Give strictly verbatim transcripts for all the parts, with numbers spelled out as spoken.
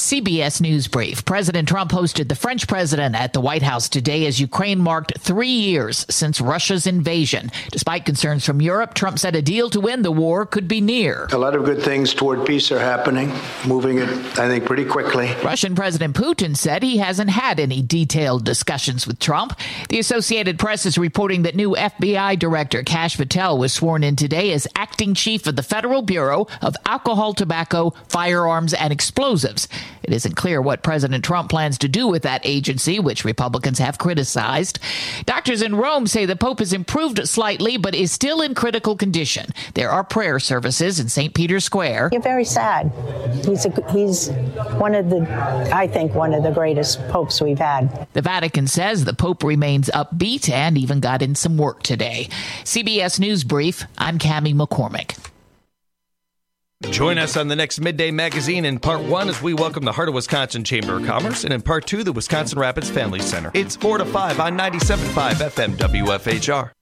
C B S News Brief. President Trump hosted the French president at the White House today as Ukraine marked three years since Russia's invasion. Despite concerns from Europe, Trump said a deal to end the war could be near. A lot of good things toward peace are happening, moving it, I think, pretty quickly. Russian President Putin said he hasn't had any detailed discussions with Trump. The Associated Press is reporting that new F B I Director Kash Patel was sworn in today as acting chief of the Federal Bureau of Alcohol, Tobacco, Firearms, and Explosives. It isn't clear what President Trump plans to do with that agency, which Republicans have criticized. Doctors in Rome say the Pope has improved slightly, but is still in critical condition. There are prayer services in Saint Peter's Square. You're very sad. He's a, he's one of the, I think, one of the greatest popes we've had. The Vatican says the Pope remains upbeat and even got in some work today. C B S News Brief, I'm Cammie McCormick. Join us on the next Midday Magazine in Part one as we welcome the Heart of Wisconsin Chamber of Commerce, and in Part two, the Wisconsin Rapids Family Center. It's four to five on ninety-seven point five F M W F H R.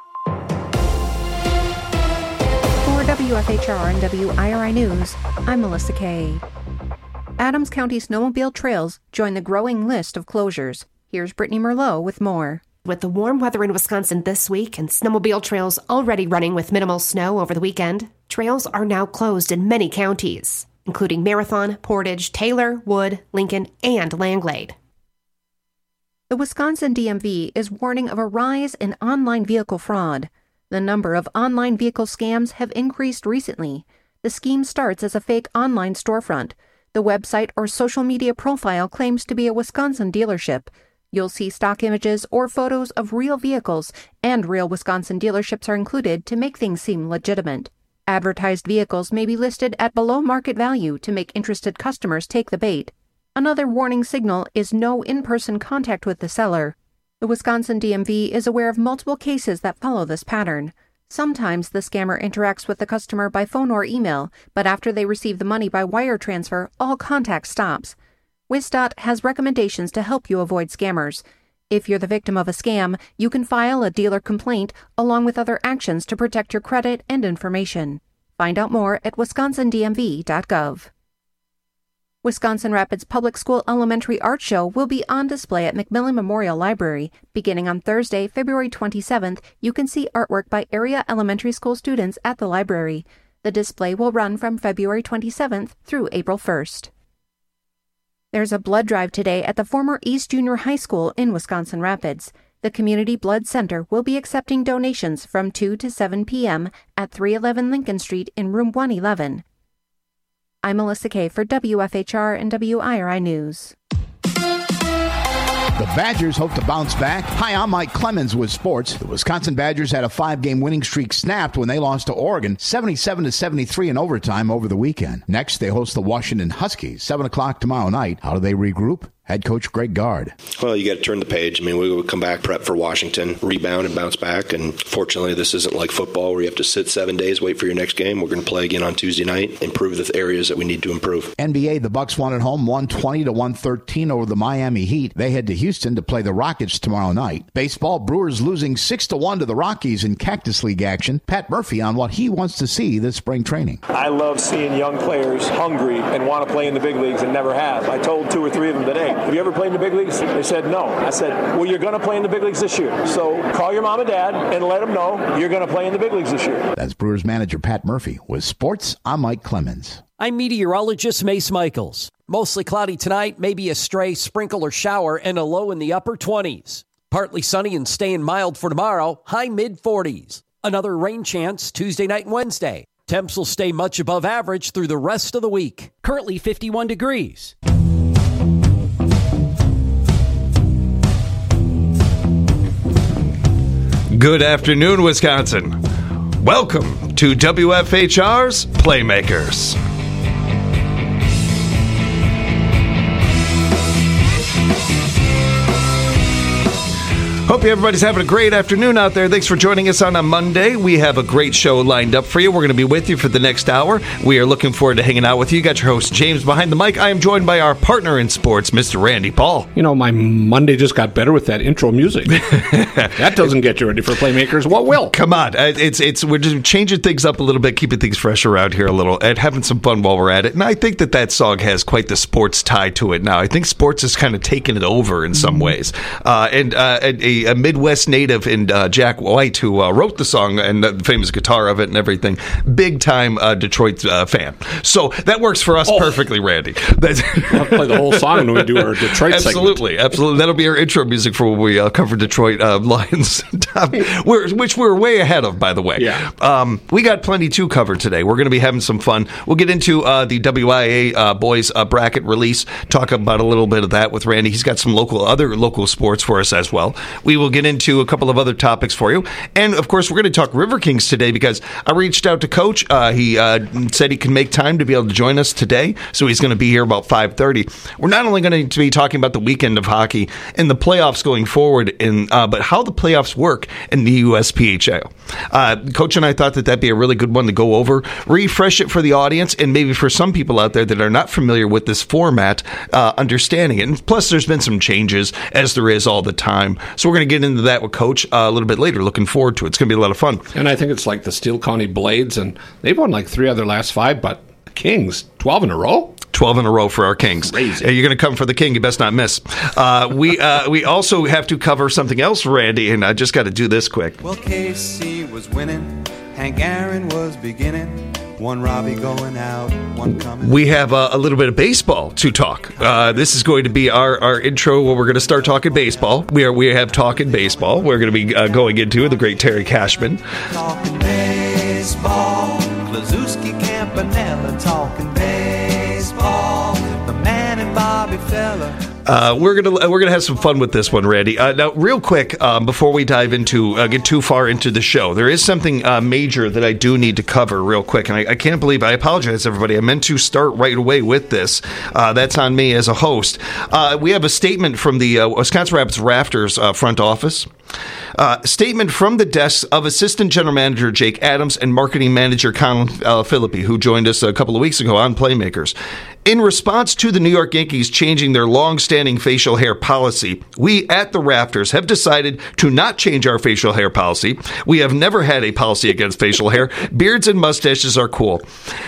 For W F H R and W I R I News, I'm Melissa Kay. Adams County snowmobile trails join the growing list of closures. Here's Brittany Merlot with more. With the warm weather in Wisconsin this week and snowmobile trails already running with minimal snow over the weekend, trails are now closed in many counties, including Marathon, Portage, Taylor, Wood, Lincoln, and Langlade. The Wisconsin D M V is warning of a rise in online vehicle fraud. The number of online vehicle scams have increased recently. The scheme starts as a fake online storefront. The website or social media profile claims to be a Wisconsin dealership. You'll see stock images or photos of real vehicles, and real Wisconsin dealerships are included to make things seem legitimate. Advertised vehicles may be listed at below market value to make interested customers take the bait. Another warning signal is no in-person contact with the seller. The Wisconsin D M V is aware of multiple cases that follow this pattern. Sometimes the scammer interacts with the customer by phone or email, but after they receive the money by wire transfer, all contact stops. WisDOT has recommendations to help you avoid scammers. If you're the victim of a scam, you can file a dealer complaint along with other actions to protect your credit and information. Find out more at wisconsin d m v dot gov. Wisconsin Rapids Public School Elementary Art Show will be on display at McMillan Memorial Library. Beginning on Thursday, February twenty-seventh, you can see artwork by area elementary school students at the library. The display will run from February twenty-seventh through April first. There's a blood drive today at the former East Junior High School in Wisconsin Rapids. The Community Blood Center will be accepting donations from two to seven p.m. at three eleven Lincoln Street in room one eleven. I'm Melissa Kay for W F H R and W I R I News. The Badgers hope to bounce back. Hi, I'm Mike Clemens with sports. The Wisconsin Badgers had a five-game winning streak snapped when they lost to Oregon, seventy-seven to seventy-three in overtime over the weekend. Next, they host the Washington Huskies, seven o'clock tomorrow night. How do they regroup? Head coach Greg Gard. Well, you got to turn the page. I mean, we would come back, prep for Washington, rebound and bounce back. And fortunately, this isn't like football where you have to sit seven days, wait for your next game. We're going to play again on Tuesday night, improve the areas that we need to improve. N B A, the Bucks won at home one twenty to one thirteen over the Miami Heat. They head to Houston to play the Rockets tomorrow night. Baseball, Brewers losing six to one to the Rockies in Cactus League action. Pat Murphy on what he wants to see this spring training. I love seeing young players hungry and want to play in the big leagues and never have. I told two or three of them today, have you ever played in the big leagues? They said no. I said, well, you're going to play in the big leagues this year. So call your mom and dad and let them know you're going to play in the big leagues this year. That's Brewers manager Pat Murphy. With sports, I'm Mike Clemens. I'm meteorologist Mace Michaels. Mostly cloudy tonight, maybe a stray sprinkle or shower, and a low in the upper twenties. Partly sunny and staying mild for tomorrow, high mid forties. Another rain chance Tuesday night and Wednesday. Temps will stay much above average through the rest of the week. Currently fifty-one degrees. Good afternoon, Wisconsin. Welcome to W F H R's Playmakers. Hope everybody's having a great afternoon out there. Thanks for joining us on a Monday. We have a great show lined up for you. We're going to be with you for the next hour. We are looking forward to hanging out with you. You got your host, James, behind the mic. I am joined by our partner in sports, Mister Randy Paul. You know, my Monday just got better with that intro music. That doesn't get you ready for Playmakers. What will? Come on. It's it's We're just changing things up a little bit, keeping things fresh around here a little, and having some fun while we're at it. And I think that that song has quite the sports tie to it now. I think sports has kind of taken it over in some ways. Uh, and uh, a, a Midwest native in uh, Jack White, who uh, wrote the song and the famous guitar of it and everything, big time uh, Detroit uh, fan. So that works for us oh. perfectly, Randy. That's I'll play the whole song when we do our Detroit absolutely, segment. Absolutely. That'll be our intro music for when we uh, cover Detroit uh, Lions, we're, which we're way ahead of, by the way. Yeah. Um, we got plenty to cover today. We're going to be having some fun. We'll get into uh, the W I A uh, boys uh, bracket release, talk about a little bit of that with Randy. He's got some local other local sports for us as well. We will get into a couple of other topics for you. And, of course, we're going to talk River Kings today because I reached out to Coach. Uh, he uh, said he can make time to be able to join us today, so he's going to be here about five thirty. We're not only going to be talking about the weekend of hockey and the playoffs going forward, in, uh, but how the playoffs work in the U S P H L. Uh, Coach and I thought that that'd be a really good one to go over, refresh it for the audience, and maybe for some people out there that are not familiar with this format, uh, understanding it. And plus, there's been some changes, as there is all the time. So we're going to get into that with Coach uh, a little bit later. Looking forward to it. It's going to be a lot of fun. And I think it's like the Steele County Blades, and they've won like three of their last five, but the Kings, twelve in a row? twelve in a row for our Kings. Crazy. You're going to come for the King. You best not miss. Uh, we uh, we also have to cover something else, Randy, and I just got to do this quick. Well, K C was winning. Hank Aaron was beginning. One Robbie going out, one coming. We have uh, a little bit of baseball to talk. Uh, this is going to be our, our intro where we're going to start talking baseball. We are we have talking baseball. We're going to be uh, going into the great Terry Cashman. Talking baseball. Klazuski Campanella talking baseball. The man and Bobby Feller. Uh, we're gonna we're gonna have some fun with this one, Randy. Uh, now, real quick, um, before we dive into uh, get too far into the show, there is something uh, major that I do need to cover real quick, and I, I can't believe I apologize, everybody. I meant to start right away with this. Uh, that's on me as a host. Uh, we have a statement from the uh, Wisconsin Rapids Rafters uh, front office. Uh, statement from the desks of Assistant General Manager Jake Adams and Marketing Manager Colin uh, Philippi, who joined us a couple of weeks ago on Playmakers. In response to the New York Yankees changing their long-standing facial hair policy, we at the Rafters have decided to not change our facial hair policy. We have never had a policy against facial hair. Beards and mustaches are cool.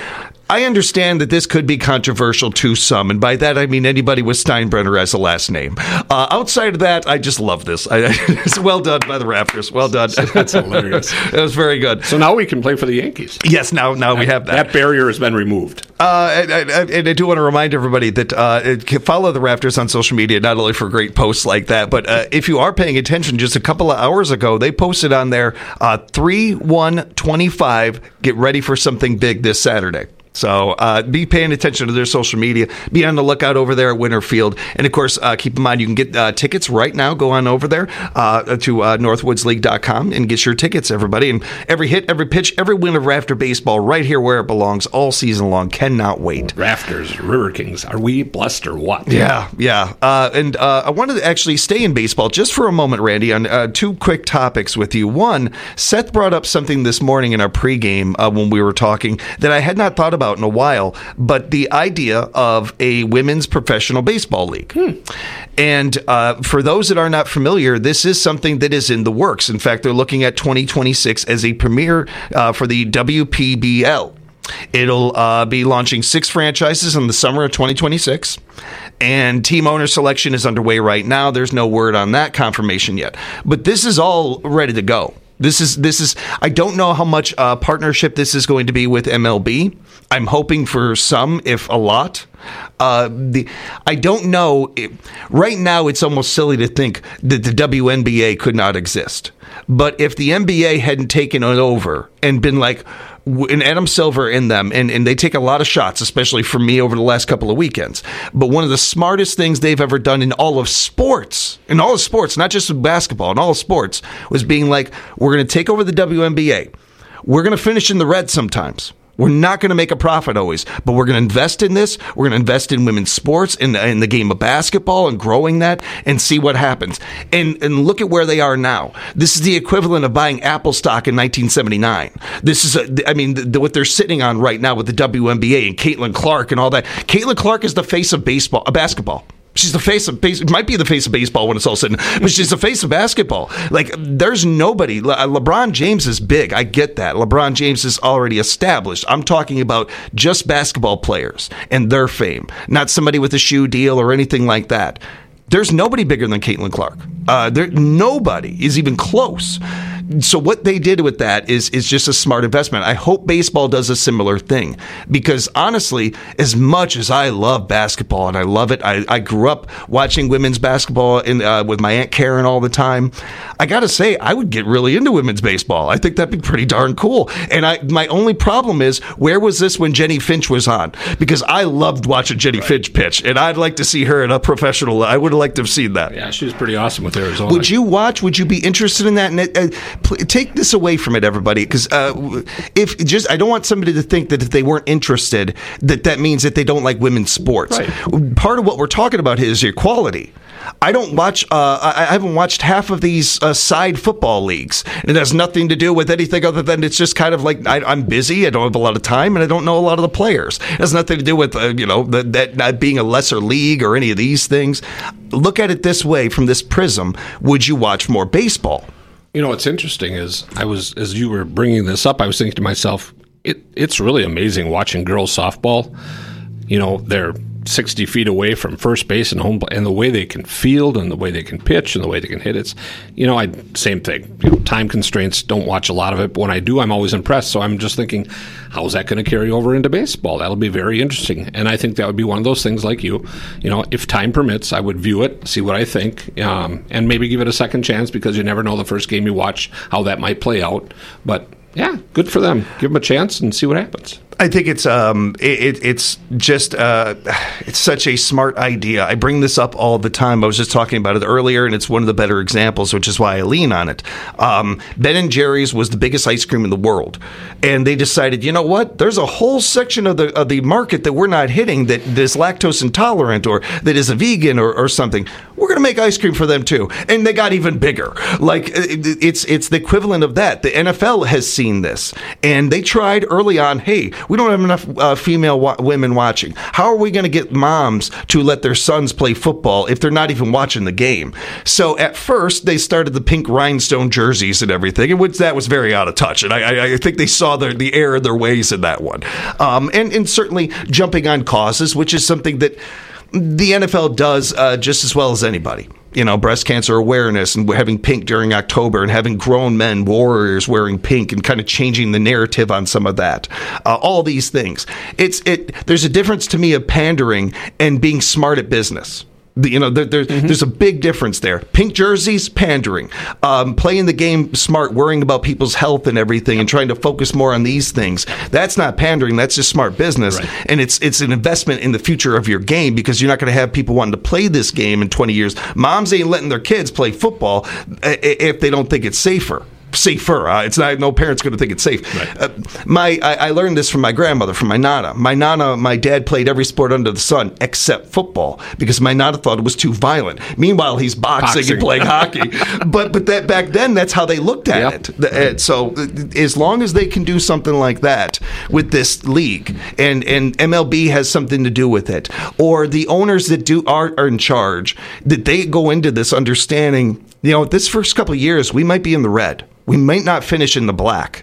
I understand that this could be controversial to some, and by that I mean anybody with Steinbrenner as a last name. Uh, outside of that, I just love this. I, it's well done by the Rafters. Well done. That's hilarious. That was very good. So now we can play for the Yankees. Yes, now now that, we have that. That barrier has been removed. Uh, and, and, and I do want to remind everybody that uh, follow the Rafters on social media, not only for great posts like that, but uh, if you are paying attention, just a couple of hours ago, they posted on there uh, three one twenty-five, get ready for something big this Saturday. So uh, be paying attention to their social media. Be on the lookout over there at Winterfield. And, of course, uh, keep in mind you can get uh, tickets right now. Go on over there uh, to uh, northwoods league dot com and get your tickets, everybody. And every hit, every pitch, every win of Rafter baseball right here where it belongs all season long. Cannot wait. Rafters, River Kings. Are we blessed or what? Yeah, yeah. Uh, and uh, I wanted to actually stay in baseball just for a moment, Randy, on uh, two quick topics with you. One, Seth brought up something this morning in our pregame uh, when we were talking that I had not thought about in a while, but the idea of a women's professional baseball league. Hmm. And uh, for those that are not familiar, this is something that is in the works. In fact, they're looking at twenty twenty-six as a premiere uh, for the W P B L. It'll uh, be launching six franchises in the summer of twenty twenty-six, and team owner selection is underway right now. There's no word on that confirmation yet, but this is all ready to go. This is this is. I don't know how much uh, partnership this is going to be with M L B. I'm hoping for some, if a lot. Uh, the I don't know. It, right now, it's almost silly to think that the W N B A could not exist. But if the N B A hadn't taken it over and been like, and Adam Silver in them, and, and they take a lot of shots, especially for me over the last couple of weekends. But one of the smartest things they've ever done in all of sports, in all of sports, not just basketball, in all of sports, was being like, we're going to take over the W N B A. We're going to finish in the red sometimes. We're not going to make a profit always, but we're going to invest in this. We're going to invest in women's sports, in, in the game of basketball, and growing that, and see what happens. And and look at where they are now. This is the equivalent of buying Apple stock in nineteen seventy-nine. This is, a, I mean, the, the, what they're sitting on right now with the W N B A and Caitlin Clark and all that. Caitlin Clark is the face of baseball, uh, basketball. She's the face of base. Might be the face of baseball when it's all said, but she's the face of basketball. Like, there's nobody. Le- LeBron James is big. I get that. LeBron James is already established. I'm talking about just basketball players and their fame, not somebody with a shoe deal or anything like that. There's nobody bigger than Caitlin Clark. Uh, there, nobody is even close. So what they did with that is is just a smart investment. I hope baseball does a similar thing, because honestly, as much as I love basketball and I love it, I, I grew up watching women's basketball in, uh, with my Aunt Karen all the time. I got to say, I would get really into women's baseball. I think that'd be pretty darn cool. And I my only problem is, where was this when Jenny Finch was on? Because I loved watching Jenny right. Finch pitch, and I'd like to see her in a professional. I would have liked to have seen that. Yeah, she was pretty awesome with Arizona. Would you watch? Would you be interested in that? And it, uh, take this away from it, everybody, because uh, if just I don't want somebody to think that if they weren't interested, that that means that they don't like women's sports. Right. Part of what we're talking about here is equality. I don't watch. Uh, I, I haven't watched half of these uh, side football leagues, and it has nothing to do with anything other than it's just kind of like I, I'm busy. I don't have a lot of time, and I don't know a lot of the players. It has nothing to do with uh, you know the, that not being a lesser league or any of these things. Look at it this way, from this prism: would you watch more baseball? You know, what's interesting is I was, as you were bringing this up, I was thinking to myself, it, it's really amazing watching girls softball. You know, they're sixty feet away from first base and home, and the way they can field and the way they can pitch and the way they can hit, it's, you know, I same thing. You know, time constraints, don't watch a lot of it, but when I do, I'm always impressed. So I'm just thinking, how's that going to carry over into baseball? That'll be very interesting. And I think that would be one of those things like you, you know, if time permits, I would view it, see what I think, um, and maybe give it a second chance, because you never know the first game you watch how that might play out. But yeah, good for them. Give them a chance and see what happens. I think it's um it, it's just uh it's such a smart idea. I bring this up all the time. I was just talking about it earlier, and it's one of the better examples, which is why I lean on it. Um, Ben and Jerry's was the biggest ice cream in the world, and they decided, you know what? There's a whole section of the of the market that we're not hitting, that is lactose intolerant or that is a vegan or, or something. We're going to make ice cream for them too, and they got even bigger. Like it, it's it's the equivalent of that. The N F L has seen this, and they tried early on. Hey, we don't have enough uh, female wa- women watching. How are we going to get moms to let their sons play football if they're not even watching the game? So at first, they started the pink rhinestone jerseys and everything, and which that was very out of touch. And I, I, I think they saw the, the error of their ways in that one. Um, and, and certainly jumping on causes, which is something that the N F L does uh, just as well as anybody. You know, breast cancer awareness and having pink during October, and having grown men, warriors, wearing pink, and kind of changing the narrative on some of that. Uh, all these things. It's it. There's a difference to me of pandering and being smart at business. You know, there, there's, mm-hmm. there's a big difference there. Pink jerseys, pandering. Um, playing the game smart, worrying about people's health and everything, and trying to focus more on these things. That's not pandering. That's just smart business. Right. And it's it's an investment in the future of your game, because you're not going to have people wanting to play this game in twenty years. Moms ain't letting their kids play football if they don't think it's safer. Safer. Uh, it's not. No parent's going to think it's safe. Right. Uh, my, I, I learned this from my grandmother, from my nana. My nana, my dad played every sport under the sun except football, because my nana thought it was too violent. Meanwhile, he's boxing, boxing. and playing hockey. But but that back then, that's how they looked at yep. it. The, uh, so as long as they can do something like that with this league, and, and M L B has something to do with it, or the owners that do are, are in charge, that they go into this understanding, you know, this first couple of years, we might be in the red. We might not finish in the black.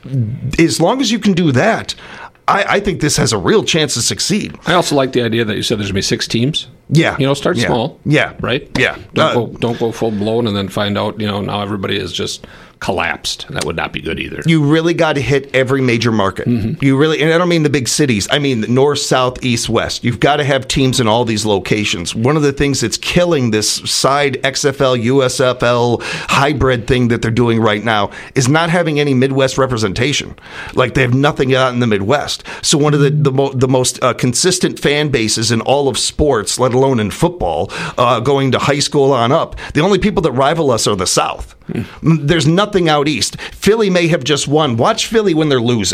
As long as you can do that, I, I think this has a real chance to succeed. I also like the idea that you said there's going to be six teams. Yeah. You know, start yeah. small. Yeah. Right? Yeah. Don't, uh, go, don't go full blown and then find out, you know, now everybody is just collapsed. That would not be good either. You really got to hit every major market. Mm-hmm. You really, and I don't mean the big cities. I mean the north, south, east, west. You've got to have teams in all these locations. One of the things that's killing this side X F L, U S F L hybrid thing that they're doing right now is not having any Midwest representation. Like, they have nothing out in the Midwest. So one of the the, mo- the most uh, consistent fan bases in all of sports, let alone in football, uh, going to high school on up, the only people that rival us are the South. Mm. There's nothing out east. Philly may have just won. Watch Philly when they're losing.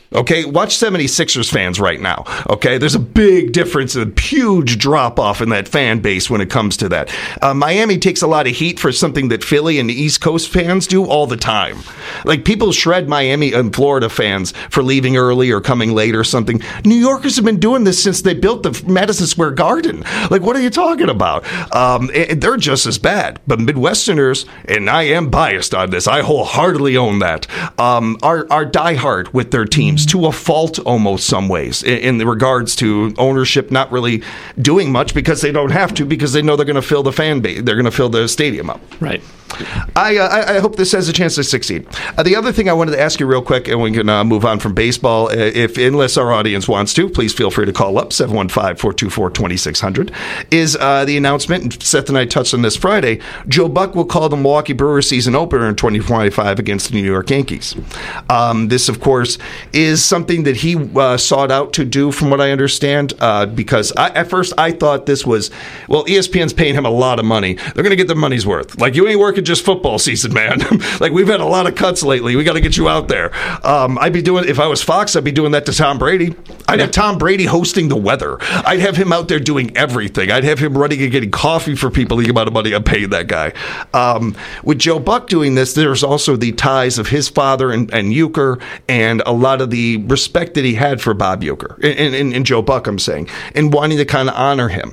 Okay, watch seventy-sixers fans right now. Okay, there's a big difference, a huge drop off in that fan base when it comes to that. Uh, Miami takes a lot of heat for something that Philly and the East Coast fans do all the time. Like, people shred Miami and Florida fans for leaving early or coming late or something. New Yorkers have been doing this since they built the Madison Square Garden. Like, what are you talking about? Um, they're just as bad. But Midwesterners, and I am biased on this, I wholeheartedly own that, um, are, are diehard with their teams. To a fault, almost some ways, in, in regards to ownership not really doing much because they don't have to, because they know they're going to fill the fan base, they're going to fill the stadium up. Right. I, uh, I hope this has a chance to succeed. Uh, the other thing I wanted to ask you real quick, and we can uh, move on from baseball, uh, if unless our audience wants to, please feel free to call up seven one five, four two four, two six zero zero, is uh, the announcement, and Seth and I touched on this Friday, Joe Buck will call the Milwaukee Brewers season opener in twenty twenty-five against the New York Yankees. Um, this, of course, is something that he uh, sought out to do, from what I understand, uh, because I, at first I thought this was, well, E S P N's paying him a lot of money. They're going to get their money's worth. Like, you ain't working just football season, man. Like, we've had a lot of cuts lately. We got to get you out there. Um, I'd be doing, if I was Fox, I'd be doing that to Tom Brady. I'd have Tom Brady hosting the weather. I'd have him out there doing everything. I'd have him running and getting coffee for people. The amount of money I'm paying that guy. Um, with Joe Buck doing this, there's also the ties of his father and, and Uecker, and a lot of the respect that he had for Bob Uecker and, and, and Joe Buck, I'm saying, and wanting to kind of honor him.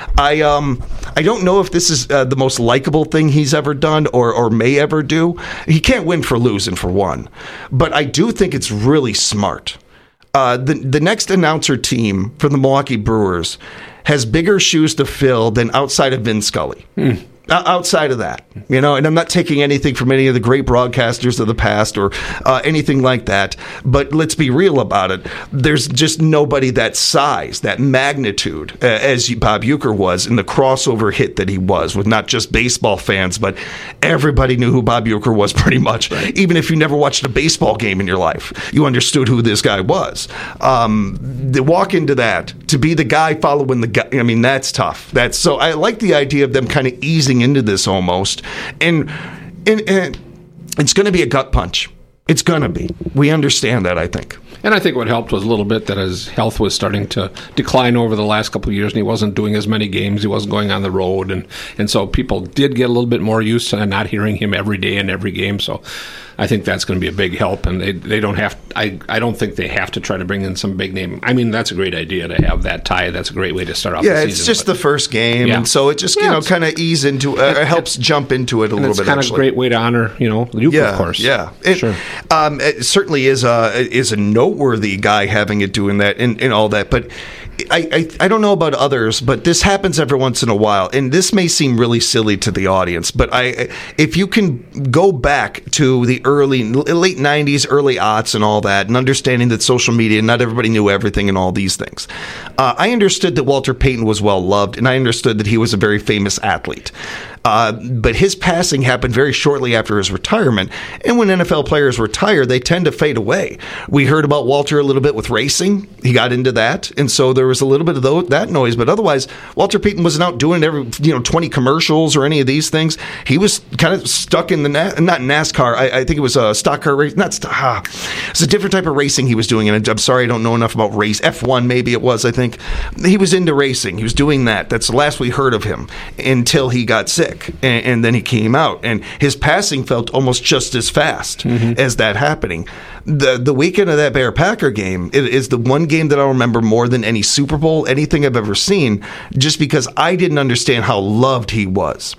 I um I don't know if this is uh, the most likable thing he's ever done or or may ever do. He can't win for losing, for one, but I do think it's really smart. Uh, the the next announcer team for the Milwaukee Brewers has bigger shoes to fill than outside of Vin Scully. Hmm. Outside of that, you know, and I'm not taking anything from any of the great broadcasters of the past or uh, anything like that, but let's be real about it. There's just nobody that size, that magnitude, uh, as Bob Uecker was, in the crossover hit that he was, with not just baseball fans, but everybody knew who Bob Uecker was pretty much. Right. Even if you never watched a baseball game in your life, you understood who this guy was. Um, to walk into that, to be the guy following the guy, I mean, that's tough. That's so I like the idea of them kind of easing into this almost, and, and, and it's going to be a gut punch. It's going to be. We understand that, I think. And I think what helped was a little bit that his health was starting to decline over the last couple of years, and he wasn't doing as many games. He wasn't going on the road, and, and so people did get a little bit more used to not hearing him every day in every game. So I think that's going to be a big help, and they they don't have. I, I don't think they have to try to bring in some big name. I mean, that's a great idea to have that tie. That's a great way to start off. Yeah, the season. it's just but, the first game, yeah. and so it just yeah, you know kind of ease into uh, it, helps it, jump into it a little it's bit. It's kind actually. of a great way to honor you know Uecker, yeah, of course. Yeah, it, sure. Um, it certainly is a is a noteworthy guy having it doing that and, and all that, but. I, I I don't know about others, but this happens every once in a while, and this may seem really silly to the audience, but I if you can go back to the early late nineties, early aughts, and all that, and understanding that social media, not everybody knew everything, and all these things, uh, I understood that Walter Payton was well loved, and I understood that he was a very famous athlete. Uh, but his passing happened very shortly after his retirement. And when N F L players retire, they tend to fade away. We heard about Walter a little bit with racing. He got into that. And so there was a little bit of those, that noise. But otherwise, Walter Payton wasn't out doing every, you know, twenty commercials or any of these things. He was kind of stuck in the, Na- not NASCAR. I, I think it was a stock car race. Not st- ah, it's a different type of racing he was doing. And I'm sorry, I don't know enough about race. F one, maybe it was, I think. He was into racing. He was doing that. That's the last we heard of him until he got sick. And, and then he came out, and his passing felt almost just as fast mm-hmm. as that happening. The the weekend of that Bear-Packer game it is the one game that I'll remember more than any Super Bowl, anything I've ever seen, just because I didn't understand how loved he was.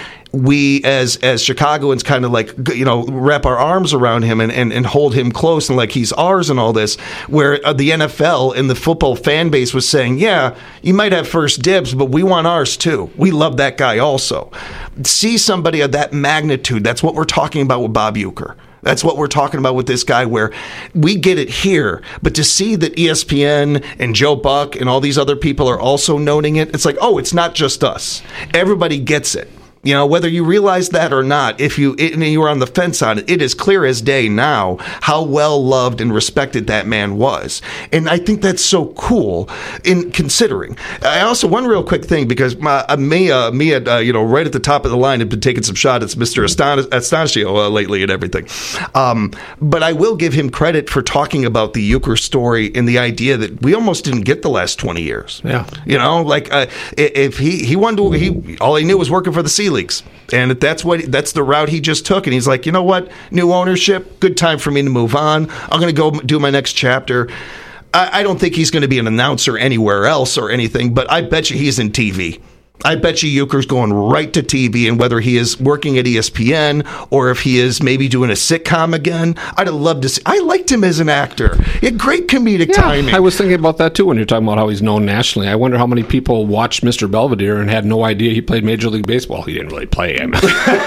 We, as as Chicagoans, kind of like, you know, wrap our arms around him and, and, and hold him close and like he's ours and all this, where uh, the N F L and the football fan base was saying, yeah, you might have first dibs, but we want ours too. We love that guy also. See somebody of that magnitude. That's what we're talking about with Bob Uecker. That's what we're talking about with this guy, where we get it here, but to see that E S P N and Joe Buck and all these other people are also noting it, it's like, oh, it's not just us. Everybody gets it. You know, whether you realize that or not, if you it, and you were on the fence on it, it is clear as day now how well loved and respected that man was. And I think that's so cool in considering. I also, one real quick thing, because my, uh, me, uh, me at, uh, you know, right at the top of the line, have been taking some shots at Mister Aston- Astoncio uh, lately and everything. Um, but I will give him credit for talking about the Euchre story and the idea that we almost didn't get the last twenty years. Yeah. You know, like uh, if he, he wanted to, he, all he knew was working for the Sea Leagues. And if that's what that's the route he just took. And he's like, you know what? New ownership, good time for me to move on. I'm going to go do my next chapter. I, I don't think he's going to be an announcer anywhere else or anything, but I bet you he's in T V. I bet you Euchre's going right to T V, and whether he is working at E S P N or if he is maybe doing a sitcom again, I'd have loved to see. I liked him as an actor. He had great comedic yeah, timing. I was thinking about that too when you're talking about how he's known nationally. I wonder how many people watched Mister Belvedere and had no idea he played Major League Baseball. He didn't really play. I mean.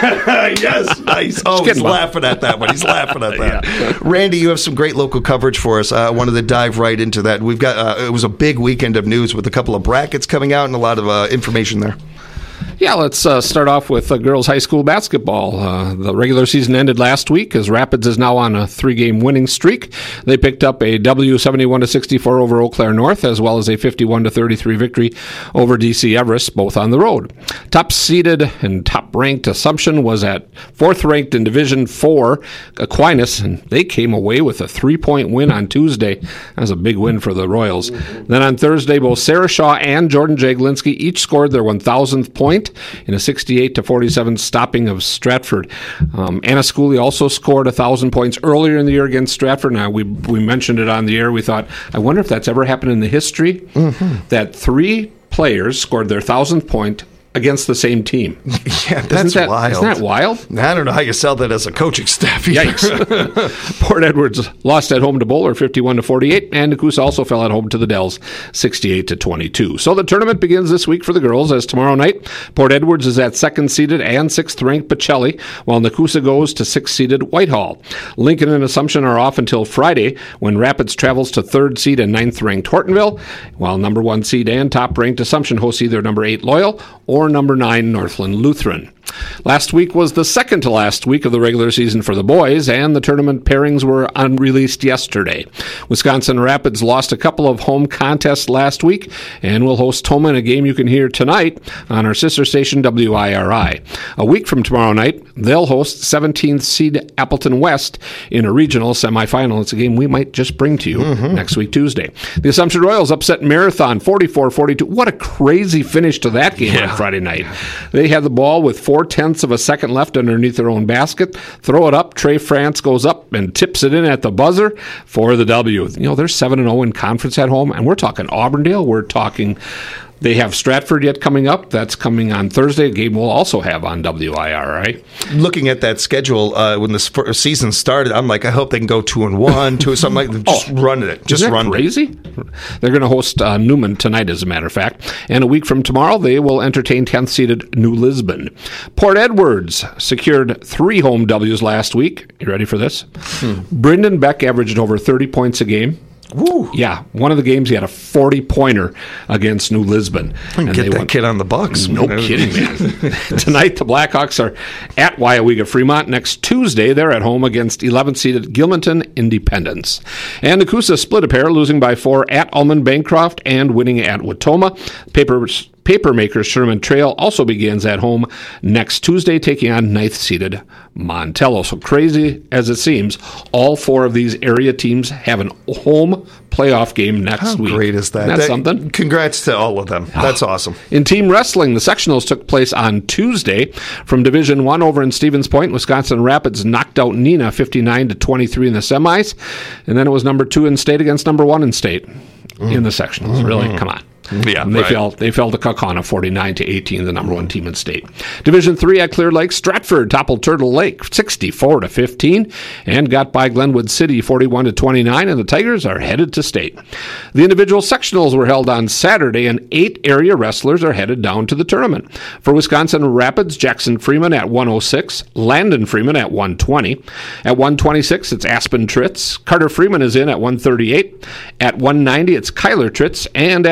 Yes, nice. Oh, he's laughing at that one. He's laughing at that. Yeah. Randy, you have some great local coverage for us. I wanted to dive right into that. We've got uh, it was a big weekend of news with a couple of brackets coming out and a lot of uh, information there. Yeah, let's uh, start off with uh, girls high school basketball. Uh, the regular season ended last week as Rapids is now on a three-game winning streak. They picked up a W seventy-one to sixty-four over Eau Claire North, as well as a fifty-one to thirty-three victory over D C Everest, both on the road. Top-seeded and top-ranked Assumption was at fourth-ranked in Division four, Aquinas, and they came away with a three-point win on Tuesday. That was a big win for the Royals. Then on Thursday, both Sarah Shaw and Jordan Jaglinski each scored their one thousandth point in a sixty-eight to forty-seven stopping of Stratford. Um, Anna Schooley also scored one thousand points earlier in the year against Stratford. Now, we we mentioned it on the air. We thought, I wonder if that's ever happened in the history, mm-hmm. that three players scored their thousandth point against the same team. Yeah, that's that, wild. Isn't that wild? I don't know how you sell that as a coaching staff either. Yikes. Port Edwards lost at home to Bowler fifty-one to forty-eight, and Nakusa also fell at home to the Dells sixty-eight to twenty-two. So the tournament begins this week for the girls, as tomorrow night Port Edwards is at second-seeded and sixth-ranked Pacelli, while Nakusa goes to sixth-seeded Whitehall. Lincoln and Assumption are off until Friday, when Rapids travels to third-seed and ninth-ranked Hortonville, while number one seed and top-ranked Assumption hosts either number eight Loyal or number nine Northland Lutheran. Last week was the second to last week of the regular season for the boys, and the tournament pairings were unreleased yesterday. Wisconsin Rapids lost a couple of home contests last week and will host Toma in a game you can hear tonight on our sister station W I R I. A week from tomorrow night, they'll host seventeenth seed Appleton West in a regional semifinal. It's a game we might just bring to you mm-hmm. next week Tuesday. The Assumption Royals upset Marathon forty-four forty-two. What a crazy finish to that game yeah. on Friday night. They had the ball with four tenths of a second left underneath their own basket. Throw it up. Trey France goes up and tips it in at the buzzer for the W. You know, they're seven and oh in conference at home, and we're talking Auburndale. We're talking... They have Stratford yet coming up. That's coming on Thursday. A game we'll also have on W I R I. Looking at that schedule, uh, when the season started, I'm like, I hope they can go two and one, two something like that. Just oh, run it. Just isn't that run crazy? it. They're going to host uh, Newman tonight, as a matter of fact. And a week from tomorrow, they will entertain tenth-seeded New Lisbon. Port Edwards secured three home W's last week. You ready for this? Hmm. Brendan Beck averaged over thirty points a game. Woo. Yeah, one of the games he had a forty-pointer against New Lisbon. And get that won. Kid on the Bucks. No kidding, man. Tonight, the Blackhawks are at Waiawega Fremont. Next Tuesday, they're at home against eleventh-seeded Gilmanton Independence. And Nakusa split a pair, losing by four at Almond Bancroft and winning at Watoma. Papers... Papermakers Sherman Trail also begins at home next Tuesday, taking on ninth-seeded Montello. So crazy as it seems, all four of these area teams have an home playoff game next How week. How great is that? Isn't that, that something? Congrats to all of them. That's awesome. In team wrestling, the sectionals took place on Tuesday. From Division One over in Stevens Point, Wisconsin Rapids knocked out Neenah fifty-nine to twenty-three in the semis. And then it was number two in state against number one in state mm. in the sectionals. Mm-hmm. Really? Come on. Yeah, and they right. fell. They fell to Kaukauna, forty-nine to eighteen, the number one team in state. Division three at Clear Lake, Stratford toppled Turtle Lake, sixty-four to fifteen, and got by Glenwood City, forty-one to twenty-nine. And the Tigers are headed to state. The individual sectionals were held on Saturday, and eight area wrestlers are headed down to the tournament. For Wisconsin Rapids, Jackson Freeman at one oh six, Landon Freeman at one twenty. At one twenty-six, it's Aspen Tritz. Carter Freeman is in at one thirty-eight. At one ninety, it's Kyler Tritz, and at heavyweight,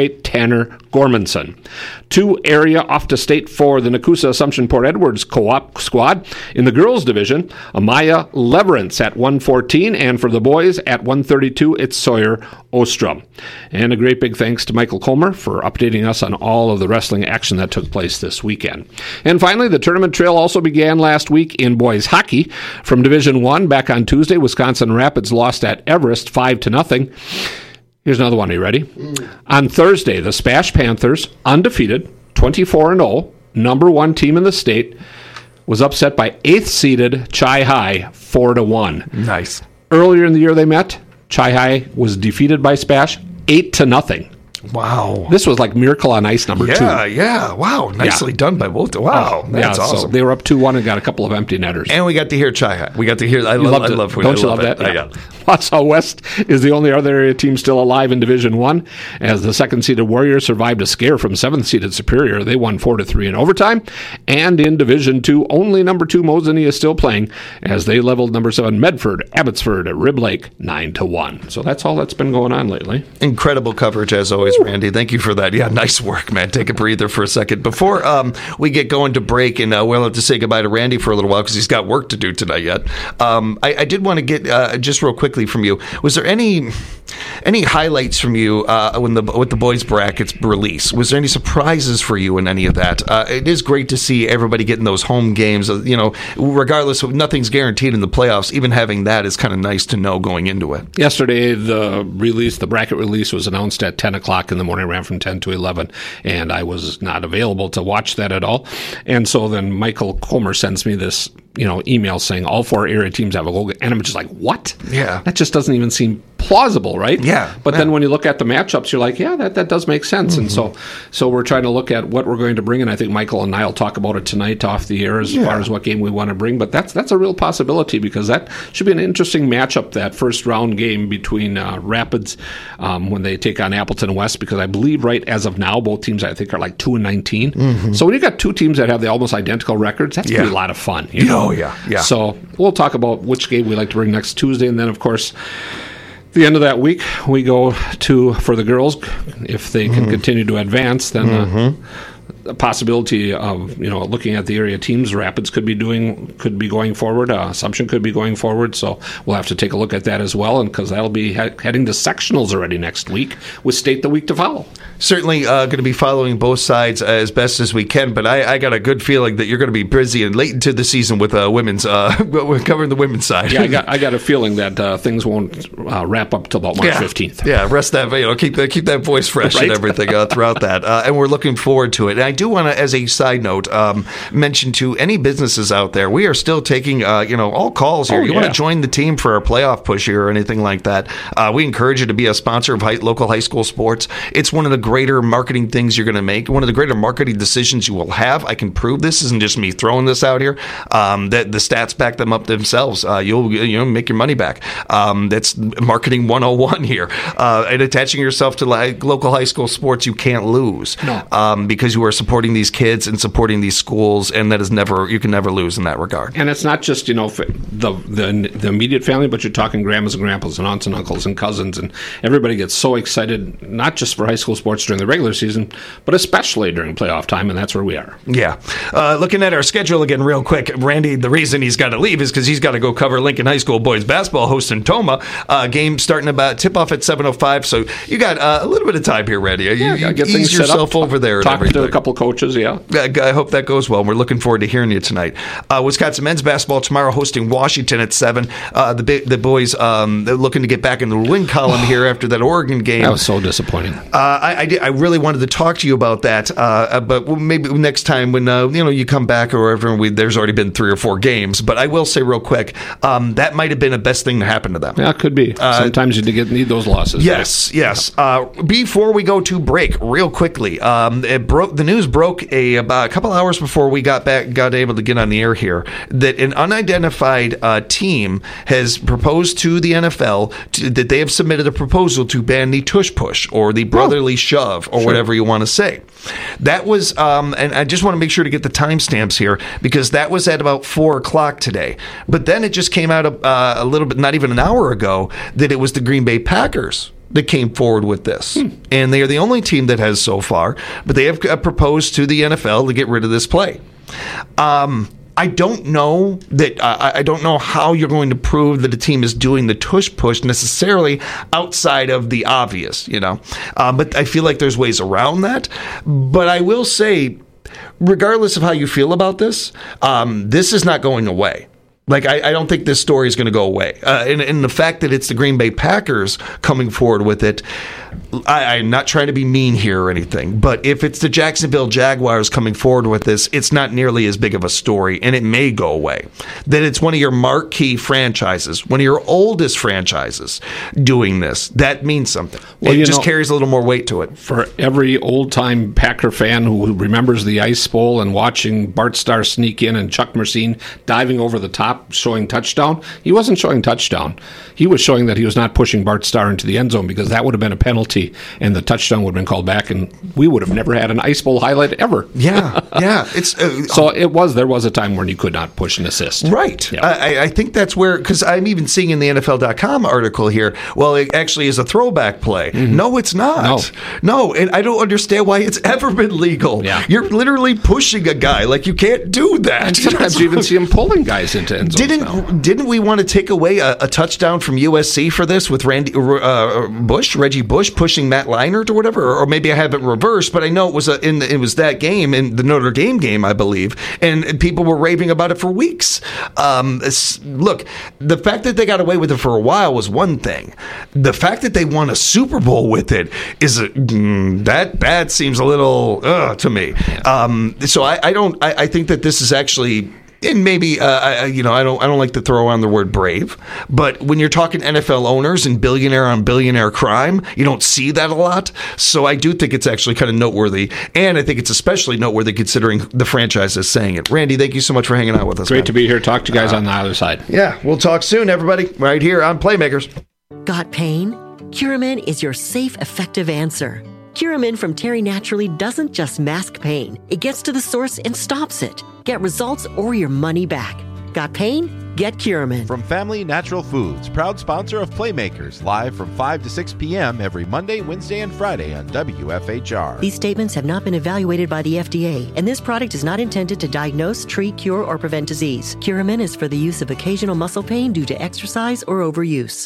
heavyweight Tanner Gormanson. Two area off to state for the Nakusa Assumption Port Edwards co-op squad. In the girls division, Amaya Leverance at one fourteen, and for the boys at one thirty-two, it's Sawyer Ostrom. And a great big thanks to Michael Comer for updating us on all of the wrestling action that took place this weekend. And finally, the tournament trail also began last week in boys hockey. From Division One, back on Tuesday, Wisconsin Rapids lost at Everest five to nothing. Here's another one. Are you ready? Mm. On Thursday, the Spash Panthers, undefeated, twenty-four and oh, number one team in the state, was upset by eighth-seeded Chi High four to one. Nice. Earlier in the year they met, Chi High was defeated by Spash eight to nothing. Wow. This was like Miracle on Ice number yeah, two. Yeah, yeah. Wow. Nicely yeah. done by both. Wow. That's yeah, awesome. So they were up two one and got a couple of empty netters. And we got to hear Chi High. We got to hear I, lo- I love Don't I you love, love it. that? Yeah. yeah. Wausau West is the only other area team still alive in Division One, as the second-seeded Warriors survived a scare from seventh-seeded Superior. They won four to three in overtime. And in Division Two, only number two Mosinee is still playing, as they leveled number seven Medford, Abbotsford at Rib Lake nine to one. So that's all that's been going on lately. Incredible coverage as always, Randy. Thank you for that. Yeah, nice work, man. Take a breather for a second. Before um, we get going to break, and uh, we'll have to say goodbye to Randy for a little while because he's got work to do tonight yet. Um, I, I did want to get uh, just real quickly from you. Was there any any highlights from you uh, when the with the boys brackets release? Was there any surprises for you in any of that? Uh, it is great to see everybody getting those home games. Uh, you know, regardless of nothing's guaranteed in the playoffs. Even having that is kind of nice to know going into it. Yesterday, the release, the bracket release, was announced at ten o'clock in the morning. Ran from ten to eleven, and I was not available to watch that at all. And so then Michael Comer sends me this, you know, email saying all four area teams have a goal, and I'm just like, what? Yeah, that just doesn't even seem plausible, right? Yeah. But yeah. then when you look at the matchups, you're like, yeah, that, that does make sense. Mm-hmm. And so so we're trying to look at what we're going to bring, and I think Michael and I will talk about it tonight off the air as yeah. far as what game we want to bring. But that's that's a real possibility, because that should be an interesting matchup, that first round game between uh, Rapids um, when they take on Appleton West, because I believe right as of now, both teams I think are like two and nineteen. Mm-hmm. So when you got two teams that have the almost identical records, that's yeah. gonna be a lot of fun. You know? Oh yeah, yeah. So we'll talk about which game we like to bring next Tuesday, and then of course, the end of that week, we go to, for the girls, if they can mm-hmm. continue to advance, then mm-hmm. uh, the possibility of, you know, looking at the area teams, Rapids could be doing, could be going forward, uh, Assumption could be going forward, so we'll have to take a look at that as well, and because that'll be he- heading to sectionals already next week, with state the week to follow. Certainly uh, going to be following both sides uh, as best as we can, but I, I got a good feeling that you're going to be busy and late into the season with uh, women's, uh, covering the women's side. Yeah, I got I got a feeling that uh, things won't uh, wrap up till about March yeah. fifteenth. Yeah, rest that, you know, keep, keep that voice fresh right? and everything uh, throughout that, uh, and we're looking forward to it. And I do want to, as a side note, um, mention to any businesses out there, we are still taking, uh, you know, all calls here. Oh, you yeah. want to join the team for our playoff push here or anything like that, uh, we encourage you to be a sponsor of high, local high school sports. It's one of the greater marketing things you're going to make, one of the greater marketing decisions you will have. I can prove this isn't just me throwing this out here. Um, that the stats back them up themselves. Uh, you'll you know make your money back. Um, that's marketing one oh one here. Uh, and attaching yourself to like local high school sports, you can't lose. No. Um, because you are supporting these kids and supporting these schools, and that is never you can never lose in that regard. And it's not just you know the the, the immediate family, but you're talking grandmas and grandpas and aunts and uncles and cousins, and everybody gets so excited, not just for high school sports during the regular season, but especially during playoff time, and that's where we are. Yeah. Uh, looking at our schedule again real quick, Randy, the reason he's got to leave is because he's got to go cover Lincoln High School boys basketball hosting Toma. Uh, game starting about tip-off at seven oh five, so you got uh, a little bit of time here, Randy. You, yeah, you get ease yourself over there. Talk and to a couple coaches, yeah. I hope that goes well. We're looking forward to hearing you tonight. Uh, Wisconsin men's basketball tomorrow hosting Washington at seven. Uh, the the boys um, they're looking to get back in the win column here after that Oregon game. That was so disappointing. Uh, I, I, did, I really wanted to talk to you about that, uh, but maybe next time when uh, you know you come back or wherever, we, there's already been three or four games. But I will say real quick, um, that might have been the best thing to happen to them. Yeah, it could be. Uh, Sometimes you get, need those losses. Yes, right? yes. Uh, before we go to break, real quickly, um, it broke. The news broke a about a couple hours before we got back, got able to get on the air here, that an unidentified uh, team has proposed to the N F L to, that they have submitted a proposal to ban the tush push or the brotherly oh. shove or sure. whatever you want to say. That was, um, and I just want to make sure to get the timestamps here because that was at about four o'clock today. But then it just came out uh, a little bit, not even an hour ago, that it was the Green Bay Packers that came forward with this. Hmm. And they are the only team that has so far, but they have uh, proposed to the N F L to get rid of this play. Um, I don't know that uh, I don't know how you're going to prove that a team is doing the tush push necessarily outside of the obvious, you know. Uh, but I feel like there's ways around that. But I will say, regardless of how you feel about this, um, this is not going away. Like, I, I don't think this story is going to go away. Uh, and, and the fact that it's the Green Bay Packers coming forward with it, I, I'm not trying to be mean here or anything, but if it's the Jacksonville Jaguars coming forward with this, it's not nearly as big of a story, and it may go away. That it's one of your marquee franchises, one of your oldest franchises doing this, that means something. Well, it just know, carries a little more weight to it. For every old-time Packer fan who remembers the Ice Bowl and watching Bart Starr sneak in and Chuck Mersine diving over the top, showing touchdown, he wasn't showing touchdown. He was showing that he was not pushing Bart Starr into the end zone, because that would have been a penalty and the touchdown would have been called back, and we would have never had an Ice Bowl highlight ever. Yeah, yeah. It's uh, so it was. There was a time when you could not push and assist. Right. Yeah. I, I think that's where, because I'm even seeing in the N F L dot com article here, well, it actually is a throwback play. Mm-hmm. No, it's not. No. no, and I don't understand why it's ever been legal. Yeah. You're literally pushing a guy. Like, you can't do that. And sometimes you even see him pulling guys into end zones. Didn't now. Didn't we want to take away a, a touchdown from U S C for this with Randy uh, Bush, Reggie Bush pushing Matt Leinart or whatever? Or, or maybe I have it reversed, but I know it was a, in the, it was that game, in the Notre Dame game, I believe, and, and people were raving about it for weeks. Um, look, the fact that they got away with it for a while was one thing. The fact that they won a Super Bowl with it is a, mm, that that seems a little uh, to me. Um, so I, I don't. I, I think that this is actually. And maybe uh, I, you know I don't I don't like to throw around the word brave, but when you're talking N F L owners and billionaire on billionaire crime, you don't see that a lot. So I do think it's actually kind of noteworthy, and I think it's especially noteworthy considering the franchise is saying it. Randy, thank you so much for hanging out with us. Great man. to be here. Talk to you guys uh, on the other side. Yeah, we'll talk soon, everybody. Right here on Playmakers. Got pain? Curamin is your safe, effective answer. Curamin from Terry Naturally doesn't just mask pain. It gets to the source and stops it. Get results or your money back. Got pain? Get Curamin. From Family Natural Foods, proud sponsor of Playmakers, live from five to six p.m. every Monday, Wednesday, and Friday on W F H R. These statements have not been evaluated by the F D A, and this product is not intended to diagnose, treat, cure, or prevent disease. Curamin is for the use of occasional muscle pain due to exercise or overuse.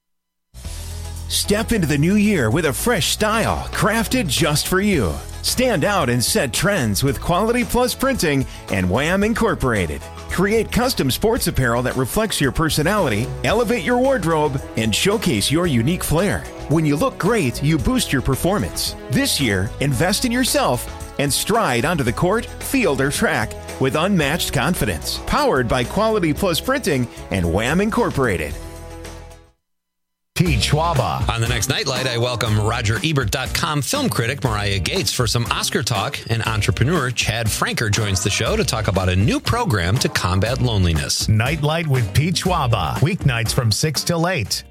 Step into the new year with a fresh style crafted just for you. Stand out and set trends with Quality Plus Printing and Wham Incorporated. Create custom sports apparel that reflects your personality, elevate your wardrobe, and showcase your unique flair. When you look great, you boost your performance. This year, invest in yourself and stride onto the court, field, or track with unmatched confidence. Powered by Quality Plus Printing and Wham Incorporated. Pete Schwaba. On the next Nightlight, I welcome Roger Ebert dot com film critic Mariah Gates for some Oscar talk, and entrepreneur Chad Franker joins the show to talk about a new program to combat loneliness. Nightlight with Pete Schwaba, weeknights from six till eight.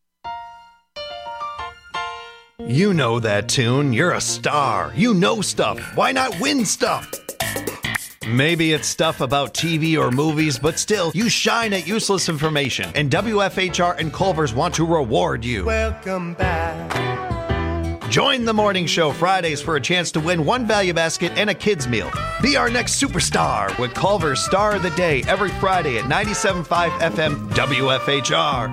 You know that tune. You're a star. You know stuff. Why not win stuff? Maybe it's stuff about T V or movies, but still, you shine at useless information. And W F H R and Culver's want to reward you. Welcome back. Join the morning show Fridays for a chance to win one value basket and a kid's meal. Be our next superstar with Culver's Star of the Day every Friday at ninety-seven point five F M W F H R.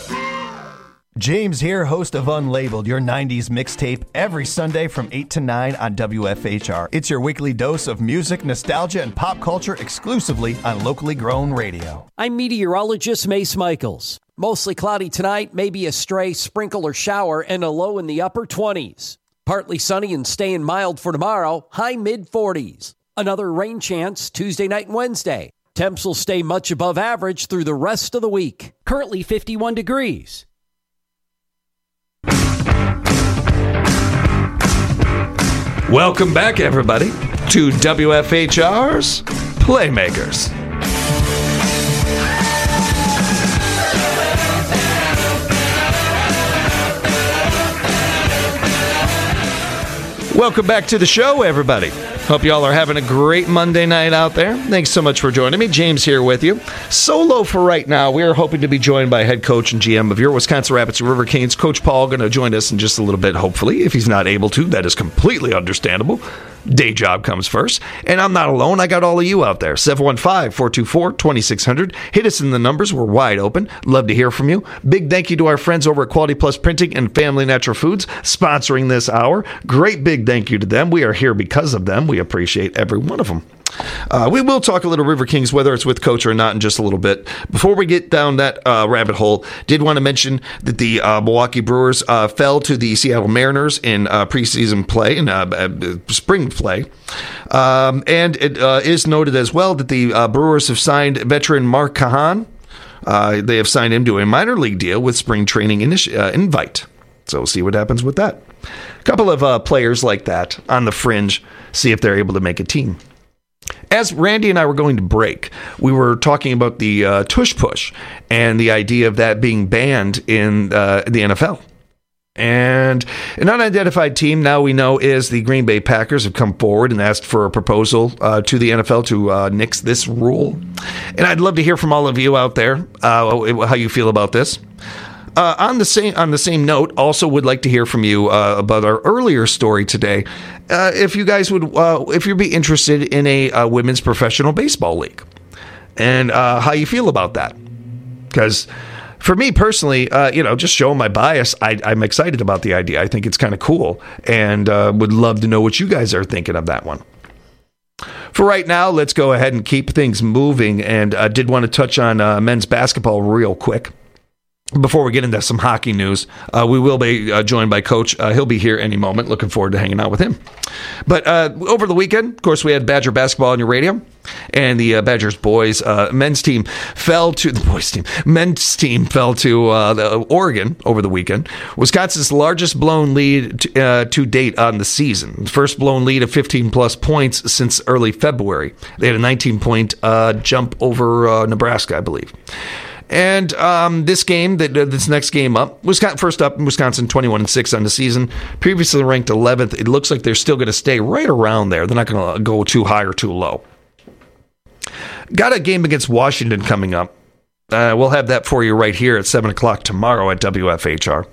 James here, host of Unlabeled, your nineties mixtape, every Sunday from eight to nine on W F H R. It's your weekly dose of music, nostalgia, and pop culture exclusively on locally grown radio. I'm meteorologist Mace Michaels. Mostly cloudy tonight, maybe a stray sprinkle or shower, and a low in the upper twenties. Partly sunny and staying mild for tomorrow, high mid-forties. Another rain chance Tuesday night and Wednesday. Temps will stay much above average through the rest of the week. Currently fifty-one degrees. Welcome back, everybody, to W F H R's Playmakers. Welcome back to the show, everybody. Hope y'all are having a great Monday night out there. Thanks so much for joining me. James here with you. Solo for right now. We are hoping to be joined by head coach and G M of your Wisconsin Rapids River Canes, Coach Paul, going to join us in just a little bit, hopefully. If he's not able to, that is completely understandable. Day job comes first. And I'm not alone. I got all of you out there. seven one five, four two four, two six zero zero. Hit us in the numbers. We're wide open. Love to hear from you. Big thank you to our friends over at Quality Plus Printing and Family Natural Foods sponsoring this hour. Great big thank you to them. We are here because of them. We appreciate every one of them. Uh, we will talk a little River Kings, whether it's with Coach or not, in just a little bit. Before we get down that uh, rabbit hole, did want to mention that the uh, Milwaukee Brewers uh, fell to the Seattle Mariners in uh, preseason play, in uh, uh, spring play. Um, and it uh, is noted as well that the uh, Brewers have signed veteran Mark Kahan. Uh, they have signed him to a minor league deal with spring training initi- uh, invite. So we'll see what happens with that. A couple of uh, players like that on the fringe, see if they're able to make a team. As Randy and I were going to break, we were talking about the uh, tush push and the idea of that being banned in uh, the N F L. And an unidentified team now we know is the Green Bay Packers have come forward and asked for a proposal uh, to the N F L to uh, nix this rule. And I'd love to hear from all of you out there uh, how you feel about this. Uh, on the same on the same note, also would like to hear from you uh, about our earlier story today. Uh, if you guys would, uh, if you'd be interested in a uh, women's professional baseball league, and uh, how you feel about that. Because for me personally, uh, you know, just showing my bias, I, I'm excited about the idea. I think it's kind of cool, and uh, would love to know what you guys are thinking of that one. For right now, let's go ahead and keep things moving. And I uh, did want to touch on uh, men's basketball real quick. Before we get into some hockey news, uh, we will be uh, joined by Coach. Uh, he'll be here any moment. Looking forward to hanging out with him. But uh, over the weekend, of course, we had Badger basketball on your radio, and the uh, Badgers boys uh, men's team fell to the boys team. Men's team fell to uh, the Oregon over the weekend. Wisconsin's largest blown lead to, uh, to date on the season. First blown lead of fifteen plus points since early February. They had a nineteen point uh, jump over uh, Nebraska, I believe. And um, this game, that uh, this next game up, Wisconsin first up in Wisconsin, twenty-one and six on the season. Previously ranked eleventh. It looks like they're still going to stay right around there. They're not going to go too high or too low. Got a game against Washington coming up. Uh, we'll have that for you right here at seven o'clock tomorrow at W F H R.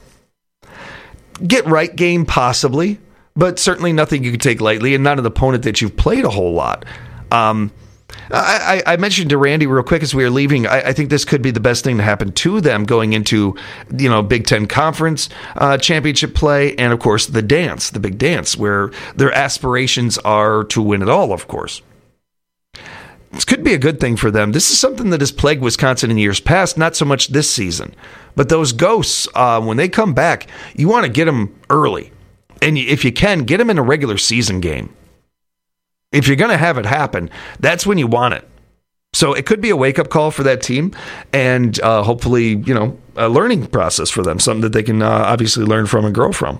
Get right game, possibly, but certainly nothing you can take lightly, and not an opponent that you've played a whole lot. Um... I, I mentioned to Randy real quick as we were leaving, I, I think this could be the best thing to happen to them going into, you know, Big Ten Conference uh, championship play, and, of course, the dance, the big dance, where their aspirations are to win it all, of course. This could be a good thing for them. This is something that has plagued Wisconsin in years past, not so much this season. But those ghosts, uh, when they come back, you want to get them early. And if you can, get them in a regular season game. If you're going to have it happen, that's when you want it. So it could be a wake-up call for that team, and uh, hopefully, you know, a learning process for them, something that they can uh, obviously learn from and grow from.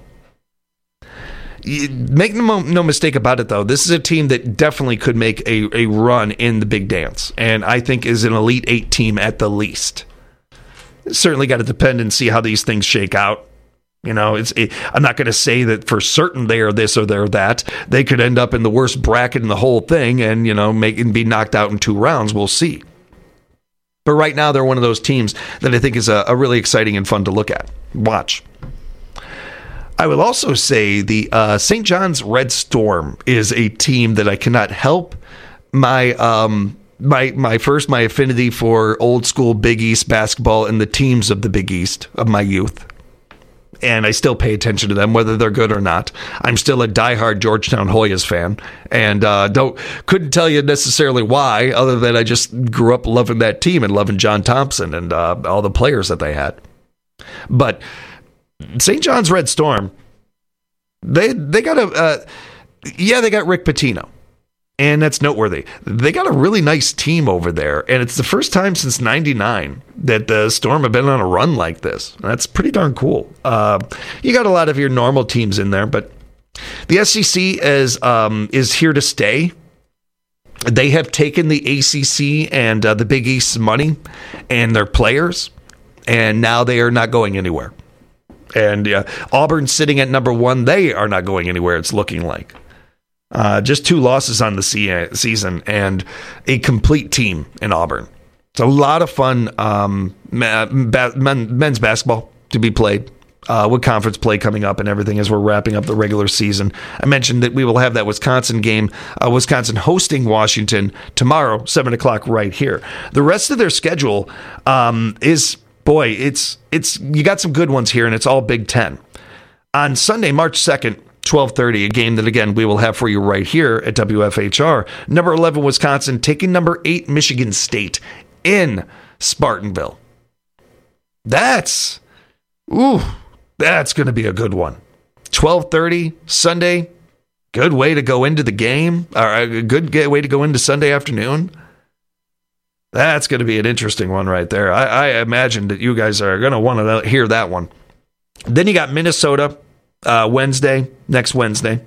Make no, no mistake about it, though. This is a team that definitely could make a, a run in the big dance, and I think is an Elite Eight team at the least. It's certainly got to depend and see how these things shake out. You know, it's. It, I'm not going to say that for certain they are this or they're that. They could end up in the worst bracket in the whole thing and, you know, make and be knocked out in two rounds. We'll see. But right now, they're one of those teams that I think is a, a really exciting and fun to look at. Watch. I will also say the uh, Saint John's Red Storm is a team that I cannot help my um my my first my affinity for old school Big East basketball and the teams of the Big East of my youth. And I still pay attention to them, whether they're good or not. I'm still a diehard Georgetown Hoyas fan, and uh, don't couldn't tell you necessarily why, other than I just grew up loving that team and loving John Thompson and uh, all the players that they had. But Saint John's Red Storm, they they got a uh, yeah they got Rick Pitino, and that's noteworthy. They got a really nice team over there, and it's the first time since ninety-nine that the Storm have been on a run like this. That's pretty darn cool. Uh, you got a lot of your normal teams in there, but the S E C is um, is here to stay. They have taken the A C C and uh, the Big East's money and their players, and now they are not going anywhere. And uh, Auburn sitting at number one, they are not going anywhere, it's looking like. Uh, just two losses on the se- season and a complete team in Auburn. It's a lot of fun um, men, men's basketball to be played uh, with conference play coming up and everything as we're wrapping up the regular season. I mentioned that we will have that Wisconsin game, uh, Wisconsin hosting Washington tomorrow, seven o'clock right here. The rest of their schedule um, is, boy, it's it's you got some good ones here, and it's all Big Ten. On Sunday, March second, twelve thirty, a game that, again, we will have for you right here at W F H R. Number eleven, Wisconsin, taking number eight, Michigan State in Spartanville. That's, ooh, that's going to be a good one. twelve thirty, Sunday, good way to go into the game, or a good way to go into Sunday afternoon. That's going to be an interesting one right there. I, I imagine that you guys are going to want to hear that one. Then you got Minnesota uh, Wednesday, next Wednesday,